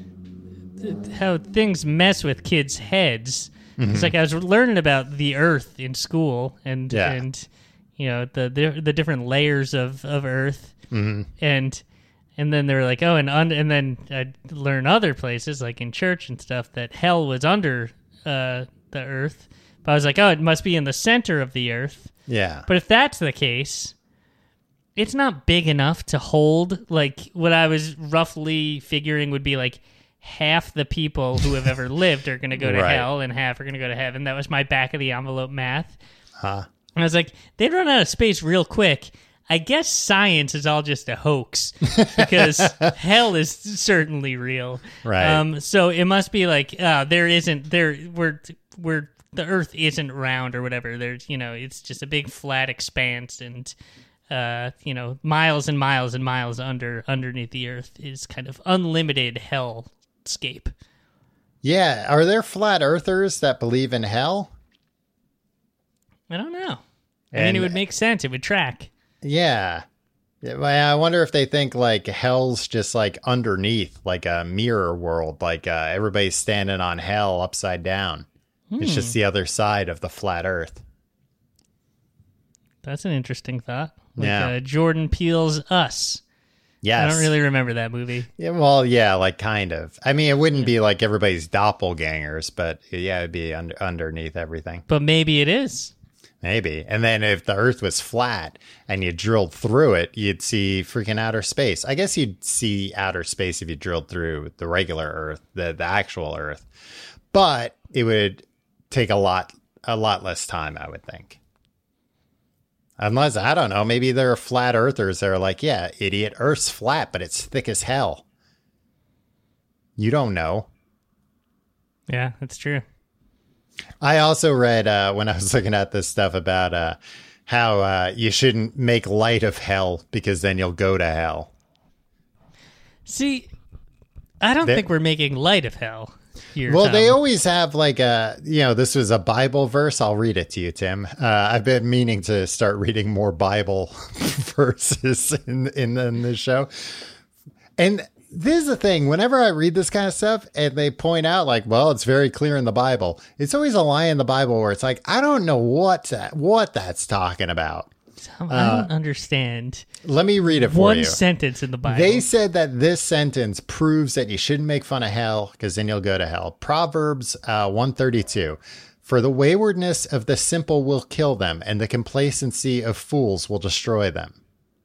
things mess with kids' heads. It's like I was learning about the Earth in school, and you know the different layers of Earth, and then they were like, oh, and then I learn other places like in church and stuff that hell was under the Earth. But I was like, oh, it must be in the center of the Earth. Yeah. But if that's the case, it's not big enough to hold like what I was roughly figuring would be like half the people who have ever lived are going to go to hell and half are going to go to heaven. That was my back of the envelope math. And I was like, they'd run out of space real quick. I guess science is all just a hoax because hell is certainly real. Right. So it must be like the Earth isn't round or whatever. There's, it's just a big flat expanse, and miles and miles and miles underneath the Earth is kind of unlimited hellscape. Yeah. Are there flat earthers that believe in hell? I don't know. I mean, it would make sense. It would track. Yeah. I wonder if they think like hell's just like underneath, like a mirror world, like everybody's standing on hell upside down. It's just the other side of the flat Earth. That's an interesting thought. Like Jordan Peele's Us. Yes. I don't really remember that movie. Yeah, well, yeah, like kind of. I mean, it wouldn't be like everybody's doppelgangers, but yeah, it'd be underneath everything. But maybe it is. Maybe. And then if the Earth was flat and you drilled through it, you'd see freaking outer space. I guess you'd see outer space if you drilled through the regular Earth, the actual Earth. But it would take a lot less time, I would think. Unless, I don't know, maybe there are flat earthers that are like, yeah, idiot, Earth's flat, but it's thick as hell. You don't know. Yeah, that's true. I also read, when I was looking at this stuff about how you shouldn't make light of hell because then you'll go to hell. See, I don't think we're making light of hell. Well, they always have like this was a Bible verse. I'll read it to you, Tim. I've been meaning to start reading more Bible verses in this show. And this is the thing. Whenever I read this kind of stuff and they point out like, well, it's very clear in the Bible. It's always a line in the Bible where it's like, I don't know what that's talking about. I don't understand. Let me read it for you. One sentence in the Bible. They said that this sentence proves that you shouldn't make fun of hell because then you'll go to hell. Proverbs 132. For the waywardness of the simple will kill them, and the complacency of fools will destroy them.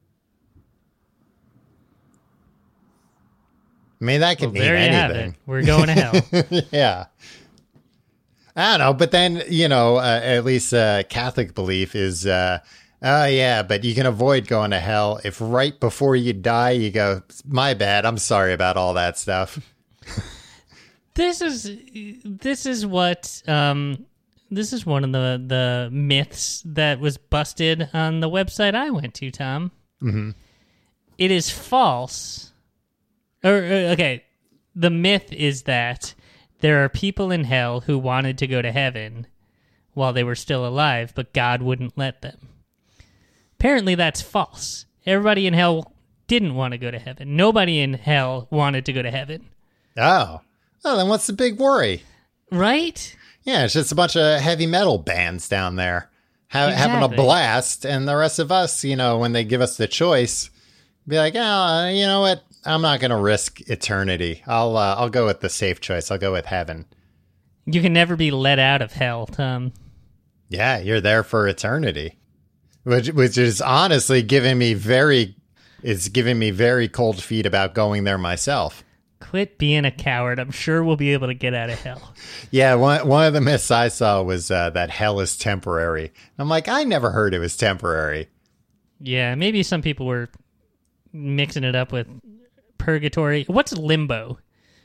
I mean, that could mean there you have it. anything. We're going to hell. Yeah. I don't know, but then, at least Catholic belief is, oh yeah, but you can avoid going to hell if right before you die, you go, my bad, I'm sorry about all that stuff. This is one of the myths that was busted on the website I went to, Tom. Mm-hmm. It is false. Okay, the myth is that there are people in hell who wanted to go to heaven while they were still alive, but God wouldn't let them. Apparently that's false. Everybody in hell didn't want to go to heaven. Nobody in hell wanted to go to heaven. Oh. Well, then what's the big worry? Right? Yeah, it's just a bunch of heavy metal bands down there having a blast, and the rest of us, when they give us the choice, be like, oh, you know what? I'm not going to risk eternity. I'll go with the safe choice. I'll go with heaven. You can never be let out of hell, Tom. Yeah, you're there for eternity, which is honestly giving me very cold feet about going there myself. Quit being a coward. I'm sure we'll be able to get out of hell. Yeah, one of the myths I saw was that hell is temporary. I'm like, I never heard it was temporary. Yeah, maybe some people were mixing it up with purgatory. What's limbo?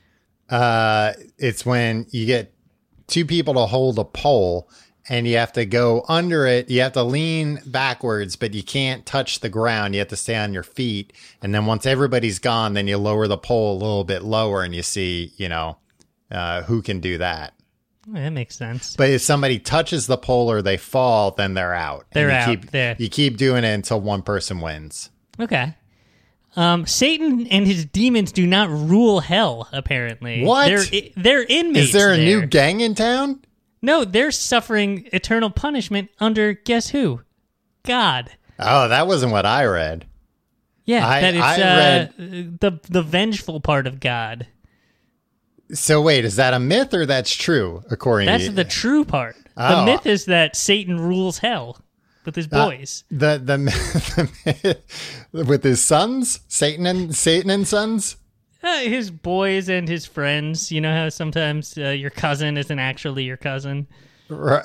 It's when you get two people to hold a pole and you have to go under it. You have to lean backwards, but you can't touch the ground. You have to stay on your feet. And then once everybody's gone, then you lower the pole a little bit lower and you see, who can do that. That makes sense. But if somebody touches the pole or they fall, then they're out. They're and out. You keep doing it until one person wins. Okay. Satan and his demons do not rule hell, apparently. What? They're inmates. Is there a new gang in town? No, they're suffering eternal punishment under, guess who? God. Oh, that wasn't what I read. Yeah, I read the vengeful part of God. So wait, is that a myth or that's true? That's the true part. The myth is that Satan rules hell with his boys. The with his sons, Satan and Sons. His boys and his friends. You know how sometimes your cousin isn't actually your cousin? Right.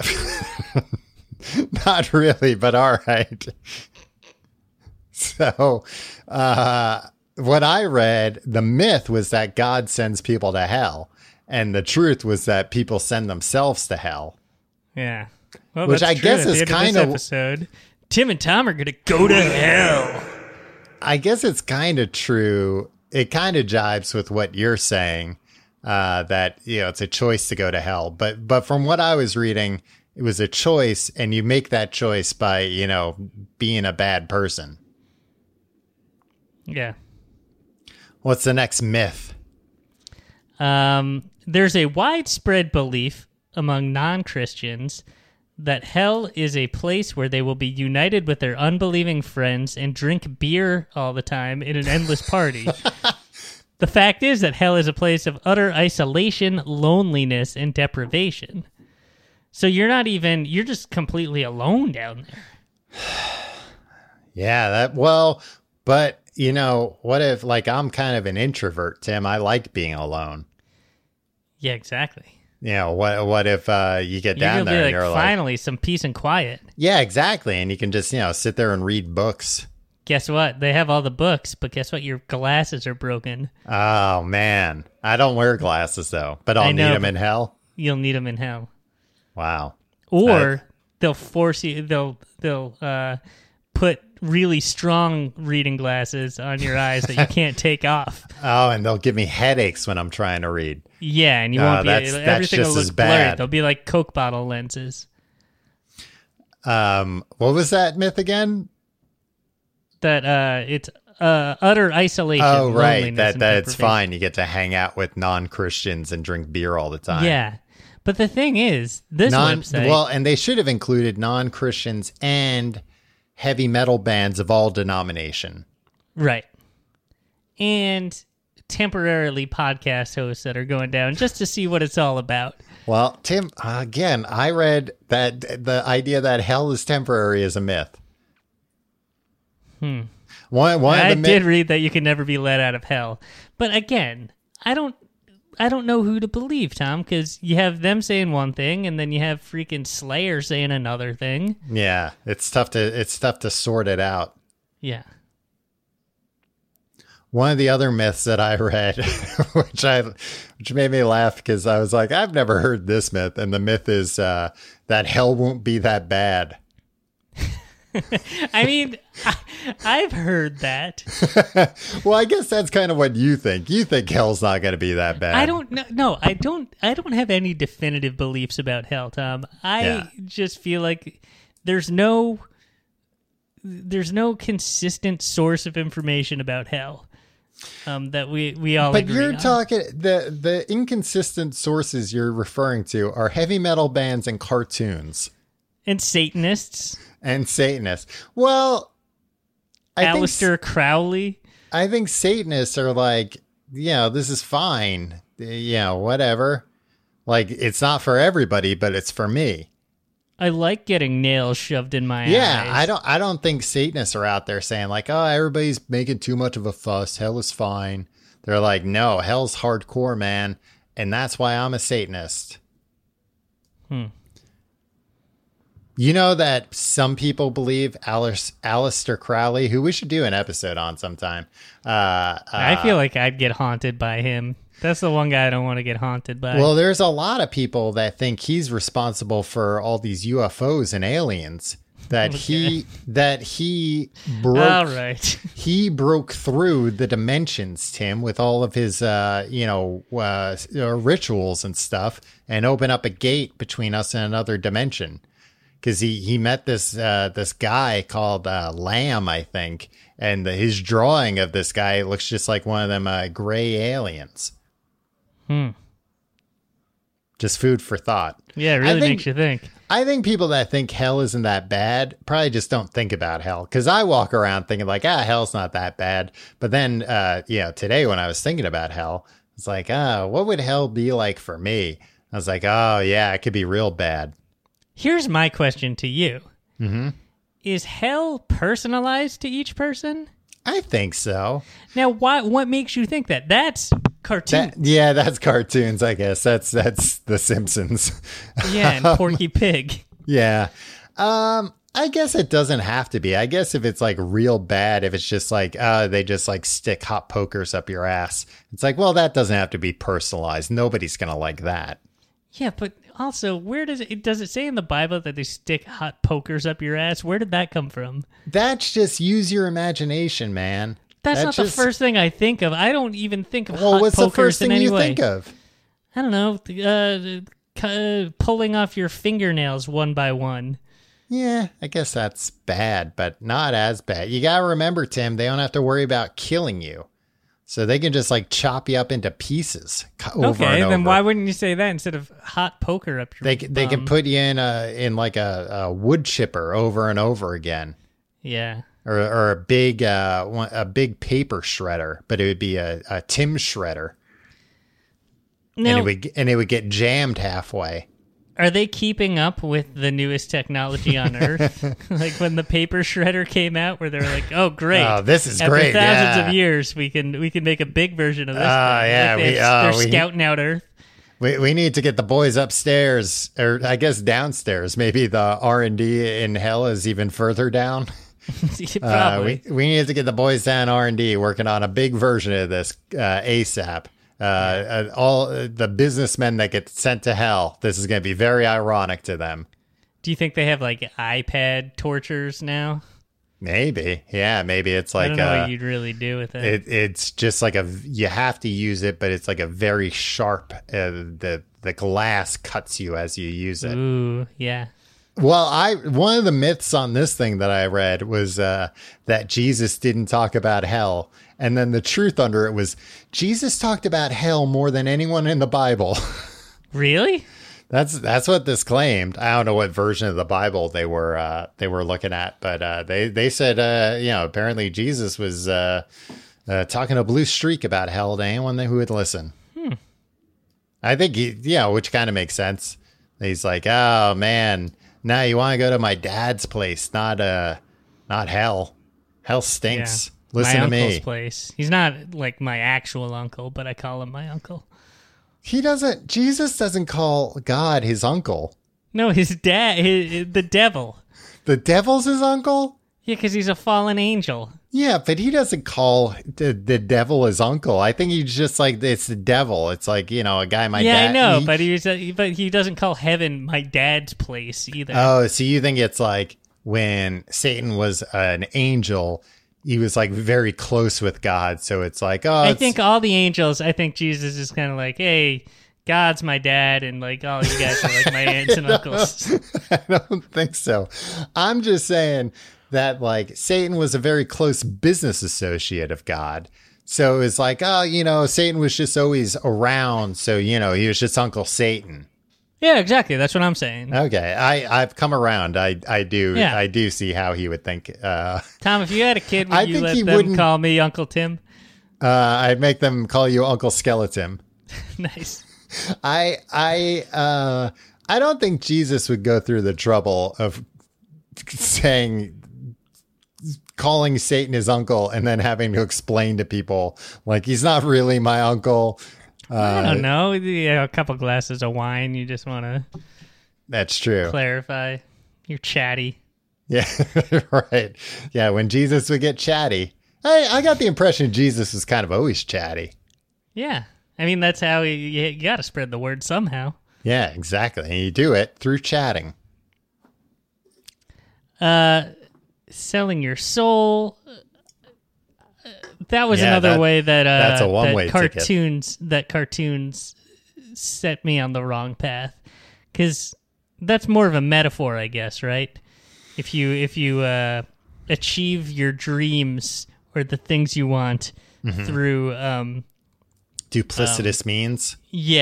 Not really, but all right. So, what I read, the myth was that God sends people to hell, and the truth was that people send themselves to hell. Yeah. Well, which I guess is kind of episode. Tim and Tom are going to go to hell. I guess it's kind of true. It kind of jives with what you're saying, that, it's a choice to go to hell. But from what I was reading, it was a choice, and you make that choice by, being a bad person. Yeah. What's the next myth? There's a widespread belief among non-Christians that hell is a place where they will be united with their unbelieving friends and drink beer all the time in an endless party. The fact is that hell is a place of utter isolation, loneliness, and deprivation. So you're just completely alone down there. Yeah, but what if I'm kind of an introvert, Tim? I like being alone. Yeah, exactly. What if you get down there and you're finally some peace and quiet. Yeah, exactly. And you can just, sit there and read books. Guess what? They have all the books, but guess what? Your glasses are broken. Oh, man. I don't wear glasses, though, but I'll need them in hell. You'll need them in hell. Wow. Or they'll force you, they'll put really strong reading glasses on your eyes that you can't take off. Oh, and they'll give me headaches when I'm trying to read. Yeah, and you won't be everything will look blurry. They'll be like Coke bottle lenses. What was that myth again? That it's utter isolation. Oh, right. That it's fine. You get to hang out with non-Christians and drink beer all the time. Yeah. But the thing is, this website... Well, and they should have included non-Christians and heavy metal bands of all denomination. Right. And temporarily podcast hosts that are going down just to see what it's all about. Well, Tim, again, I read that the idea that hell is temporary is a myth. I did read that you can never be let out of hell. But again, I don't know who to believe, Tom, because you have them saying one thing, and then you have freaking Slayer saying another thing. Yeah, it's tough to sort it out. Yeah. One of the other myths that I read, which made me laugh because I was like, I've never heard this myth, and the myth is that hell won't be that bad. I mean, I've heard that. Well, I guess that's kind of what you think. You think hell's not going to be that bad. I don't know. No, I don't have any definitive beliefs about hell, Tom. I just feel like there's no consistent source of information about hell that we all But agree you're on. talking the inconsistent sources you're referring to are heavy metal bands and cartoons And Satanists. and Satanists. Well, Aleister Crowley. I think Satanists are like, this is fine. Whatever. Like, it's not for everybody, but it's for me. I like getting nails shoved in my eyes. I don't think Satanists are out there saying like, oh, everybody's making too much of a fuss. Hell is fine. They're like, no, hell's hardcore, man. And that's why I'm a Satanist. You know that some people believe Aleister Crowley, who we should do an episode on sometime. I feel like I'd get haunted by him. That's the one guy I don't want to get haunted by. Well, there's a lot of people that think he's responsible for all these UFOs and aliens. That he broke. All right. He broke through the dimensions, Tim, with all of his rituals and stuff, and open up a gate between us and another dimension. Because he met this guy called Lamb, I think, and his drawing of this guy looks just like one of them gray aliens. Just food for thought. Yeah, it really makes you think. I think people that think hell isn't that bad probably just don't think about hell. Because I walk around thinking like, hell's not that bad. But then, today when I was thinking about hell, it's like, what would hell be like for me? I was like, oh, yeah, it could be real bad. Here's my question to you. Mm-hmm. Is hell personalized to each person? I think so. Now, what makes you think that? That's cartoons. That's cartoons, I guess. That's The Simpsons. Yeah, and Porky Pig. Yeah. I guess it doesn't have to be. I guess if it's like real bad, if it's just like, they just like stick hot pokers up your ass. It's like, well, that doesn't have to be personalized. Nobody's going to like that. Yeah, but also, where does it say in the Bible that they stick hot pokers up your ass? Where did that come from? That's just use your imagination, man. That's not the first thing I think of. I don't even think of hot pokers what's the first thing you way. think of? I don't know. Pulling off your fingernails one by one. Yeah, I guess that's bad, but not as bad. You got to remember, Tim, they don't have to worry about killing you. So they can just like chop you up into pieces over and over. Then why wouldn't you say that instead of hot poker up your bum? They can put you in like a wood chipper over and over again. Yeah. Or a big paper shredder, but it would be a Tim shredder. Now, and it would get jammed halfway. Are they keeping up with the newest technology on Earth? Like when the paper shredder came out, where they were like, "Oh, great! Oh, this is After great! thousands of years, we can make a big version of this." Yeah, they're scouting out Earth. We need to get the boys upstairs, or I guess downstairs. Maybe the R&D in hell is even further down. Probably. We need to get the boys down R&D working on a big version of this ASAP. All the businessmen that get sent to hell, this is going to be very ironic to them. Do you think they have like iPad tortures now? Maybe. Yeah, maybe it's like I don't know what you'd really do with it. It's just like you have to use it, but it's like a very sharp, the glass cuts you as you use it. Ooh, yeah. Well, one of the myths on this thing that I read was that Jesus didn't talk about hell. And then the truth under it was Jesus talked about hell more than anyone in the Bible. Really? That's what this claimed. I don't know what version of the Bible they were looking at, but they said apparently Jesus was talking a blue streak about hell to anyone who would listen. I think, which kind of makes sense. He's like, oh, man, now you want to go to my dad's place, not hell. Hell stinks. Yeah. Listen my to uncle's me. place. He's not like my actual uncle, but I call him my uncle. Jesus doesn't call God his uncle. No, his dad, the devil. The devil's his uncle? Yeah, because he's a fallen angel. Yeah, but he doesn't call the devil his uncle. I think he's just like, it's the devil. It's like, a guy my dad. Yeah, I know, but he doesn't call heaven my dad's place either. Oh, so you think it's like when Satan was an angel, he was like very close with God. So it's like, I think all the angels, I think Jesus is kind of like, hey, God's my dad, and like all you guys are like my aunts and uncles. I don't think so. I'm just saying that like Satan was a very close business associate of God. So it's like, Satan was just always around. So, he was just Uncle Satan. Yeah, exactly. That's what I'm saying. Okay. I've come around. I do. Yeah. I do see how he would think. Tom, if you had a kid, would I you think let he them wouldn't- call me Uncle Tim? I'd make them call you Uncle Skeleton. Nice. I don't think Jesus would go through the trouble of calling Satan his uncle and then having to explain to people like he's not really my uncle. I don't know. A couple glasses of wine. You just want to That's true. clarify. You're chatty. Yeah, right. Yeah, when Jesus would get chatty. I got the impression Jesus was kind of always chatty. Yeah. I mean, that's how you got to spread the word somehow. Yeah, exactly. And you do it through chatting. Selling your soul. That was Yeah, another way that that's a one-way that cartoons set me on the wrong path, because that's more of a metaphor, I guess, right? If you achieve your dreams or the things you want through Duplicitous means.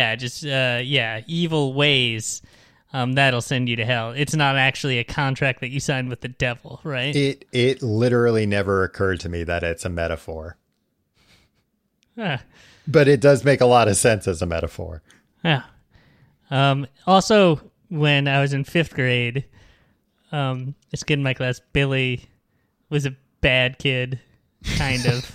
evil ways, that'll send you to hell. It's not actually a contract that you signed with the devil, right? It literally never occurred to me that it's a metaphor. Huh. But it does make a lot of sense as a metaphor. Yeah. Also, when I was in 5th grade, this kid in my class, Billy, was a bad kid, kind of.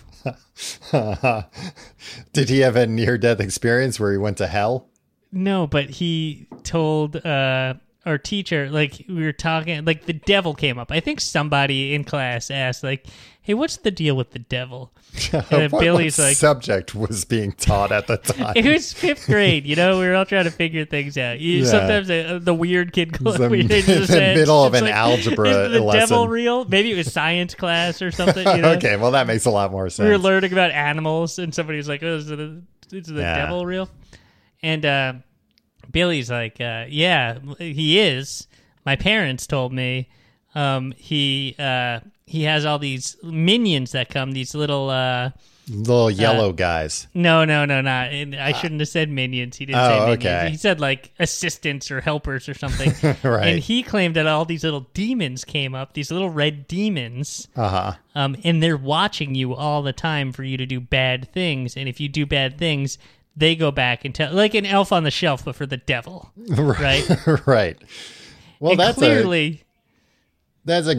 Did he have a near-death experience where he went to hell? No, but he told our teacher, like, we were talking, like, the devil came up. I think somebody in class asked, like, hey, what's the deal with the devil? And What Billy's like, subject was being taught at the time? it was 5th grade, we were all trying to figure things out. Sometimes the weird kid The the middle of an algebra is the lesson. devil real? Maybe it was science class or something. Okay, well, that makes a lot more sense. We were learning about animals, and somebody was like, "Oh, is the devil real?" And Billy's like, "Yeah, he is. My parents told me he has all these minions that come, these little Little yellow guys. No, not. And I shouldn't have said minions. He didn't say minions. Okay. He said like assistants or helpers or something. Right. And he claimed that all these little demons came up, these little red demons. Uh-huh. And they're watching you all the time for you to do bad things. And if you do bad things, they go back and tell, like an Elf on the Shelf, but for the devil. Right? Right. Well, and that's clearly, a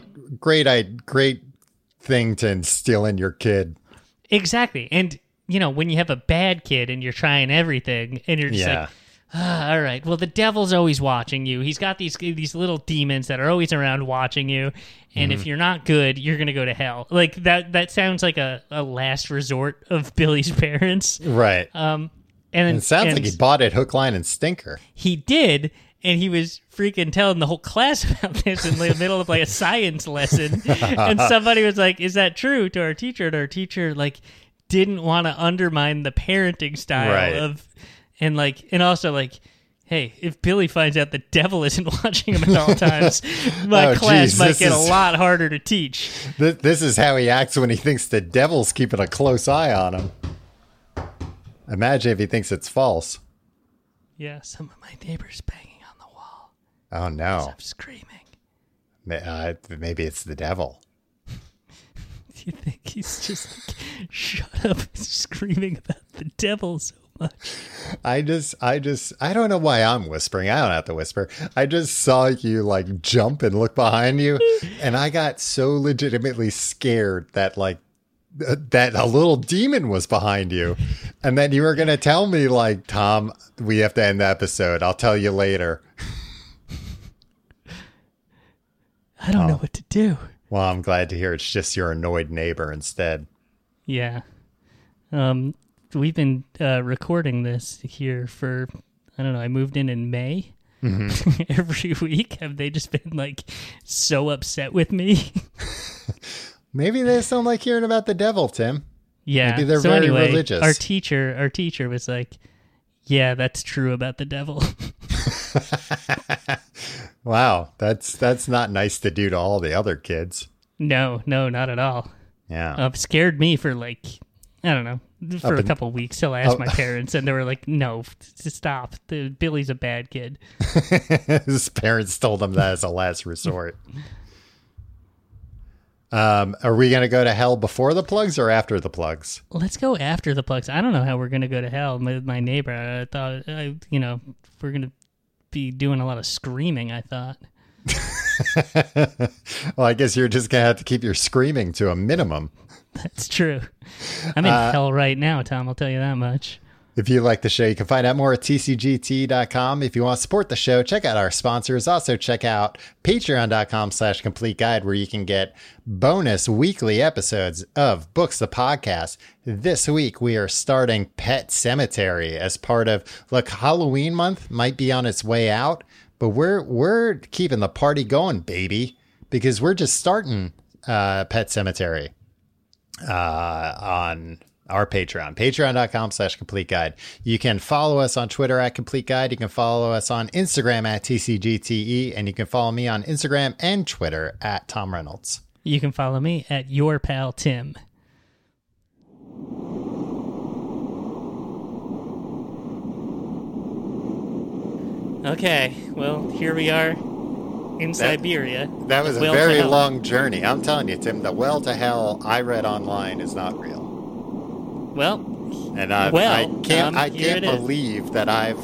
great thing to instill in your kid. exactly. And, when you have a bad kid and you're trying everything and you're just like, all right, well, the devil's always watching you. He's got these little demons that are always around watching you. And if you're not good, you're going to go to hell. Like that sounds like a last resort of Billy's parents. Right. And it sounds like he bought it hook, line, and stinker. He did. And he was freaking telling the whole class about this in the middle of like a science lesson. And somebody was like, is that true, to our teacher? And our teacher like didn't want to undermine the parenting style of, and also like, hey, if Billy finds out the devil isn't watching him at all times, my class might get a lot harder to teach. This is how he acts when he thinks the devil's keeping a close eye on him. Imagine if he thinks it's false. Yeah, some of my neighbors banging on the wall. Oh, no. I'm screaming. Maybe it's the devil. you think he's just like, shut up, screaming about the devil so much? I don't know why I'm whispering. I don't have to whisper. I just saw you like jump and look behind you, and I got so legitimately scared that like that a little demon was behind you, and then you were going to tell me like, Tom, we have to end the episode. I'll tell you later. I don't know what to do. Well, I'm glad to hear it's just your annoyed neighbor instead. Yeah. We've been recording this here for, I don't know, I moved in May. Mm-hmm. Every week. Have they just been like so upset with me? Maybe they just don't like hearing about the devil, Tim. Yeah. Maybe they're so very anyway, religious. Our teacher was like, yeah, that's true about the devil. Wow. That's not nice to do to all the other kids. No, not at all. Yeah. Scared me for like, I don't know, for a couple weeks till I asked my parents, and they were like, no, stop. Billy's a bad kid. His parents told him that as a last resort. Are we going to go to hell before the plugs or after the plugs? Let's go after the plugs. I don't know how we're going to go to hell with my neighbor. I thought, we're going to be doing a lot of screaming, I thought. Well, I guess you're just going to have to keep your screaming to a minimum. That's true. I'm in hell right now, Tom. I'll tell you that much. If you like the show, you can find out more at tcgt.com. If you want to support the show, check out our sponsors. Also, check out patreon.com/complete guide, where you can get bonus weekly episodes of Books the Podcast. This week, we are starting Pet Sematary as part of, look, Halloween month might be on its way out, but we're keeping the party going, baby, because we're just starting Pet Sematary on our patreon.com/complete guide. You can follow us on Twitter at complete guide. You can follow us on Instagram at TCGTE, and you can follow me on Instagram and Twitter at Tom Reynolds. You can follow me at your pal Tim. Okay, well, here we are in Siberia. That was a very long journey. I'm telling you, Tim, the well to hell I read online is not real. Well, and I can't believe that I've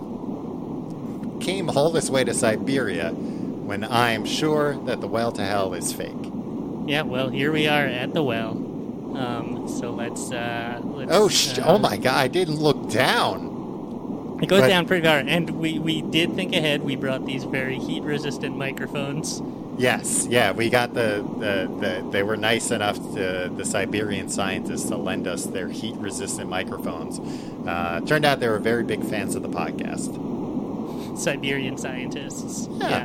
came all this way to Siberia when I am sure that the well to hell is fake. Yeah, well, here we are at the well. So let's oh my God! I didn't look down. It goes down pretty far, and we did think ahead. We brought these very heat-resistant microphones. Yes, yeah, we got they were nice enough to the Siberian scientists to lend us their heat-resistant microphones. Turned out they were very big fans of the podcast. Siberian scientists. Yeah.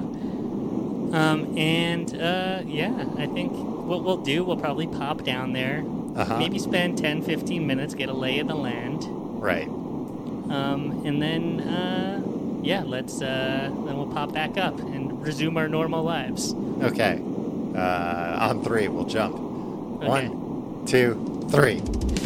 I think what we'll do, we'll probably pop down there, maybe spend 10-15 minutes, get a lay of the land. Right. And then then we'll pop back up and resume our normal lives. Okay. On 3, we'll jump. Okay. 1, 2, 3.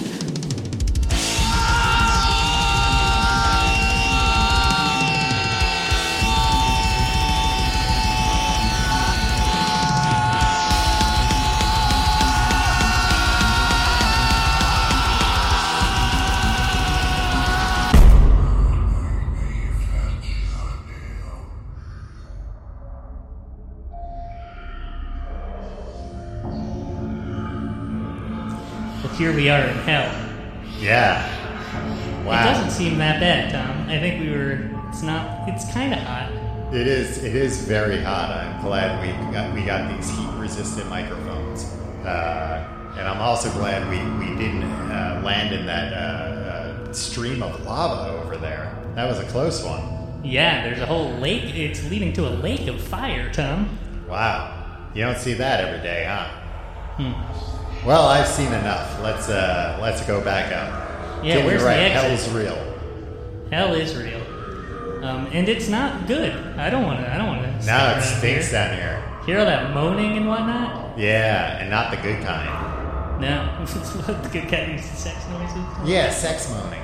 Here we are in hell. Yeah. Wow. It doesn't seem that bad, Tom. I think it's kind of hot. It is very hot. I'm glad we got these heat-resistant microphones. And I'm also glad we didn't land in that stream of lava over there. That was a close one. Yeah, there's a whole lake. It's leading to a lake of fire, Tom. Wow. You don't see that every day, huh? Well, I've seen enough. Let's go back up. Yeah, Tim, where's you're right. the exit? Hell's real. Hell is real, and it's not good. I don't want to. No, it stinks down here. Hear all that moaning and whatnot? Yeah, and not the good kind. No, what the good kind of sex noises? Yeah, sex moaning.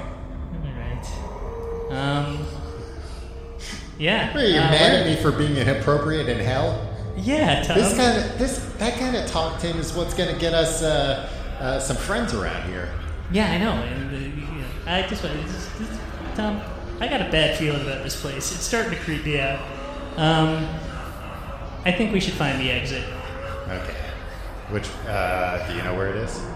All right. Yeah. Are you mad at me for being inappropriate in hell? Yeah, Tom. That kind of talk, Tim, is what's going to get us some friends around here. Yeah, I know. And I just want Tom, I got a bad feeling about this place. It's starting to creep me out. I think we should find the exit. Okay. Which, do you know where it is?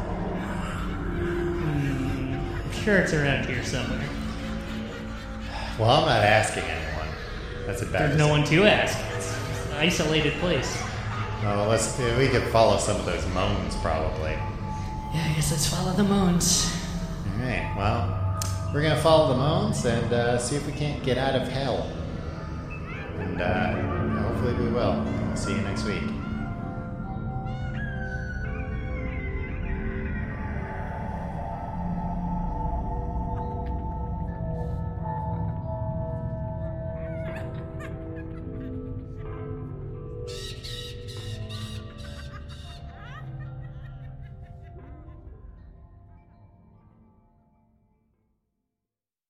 I'm sure it's around here somewhere. Well, I'm not asking anyone. That's about There's no one to ask. It's an isolated place. Oh, we could follow some of those moans, probably. Yeah, I guess let's follow the moans. All right, well, we're going to follow the moans and see if we can't get out of hell. And hopefully we will. See you next week.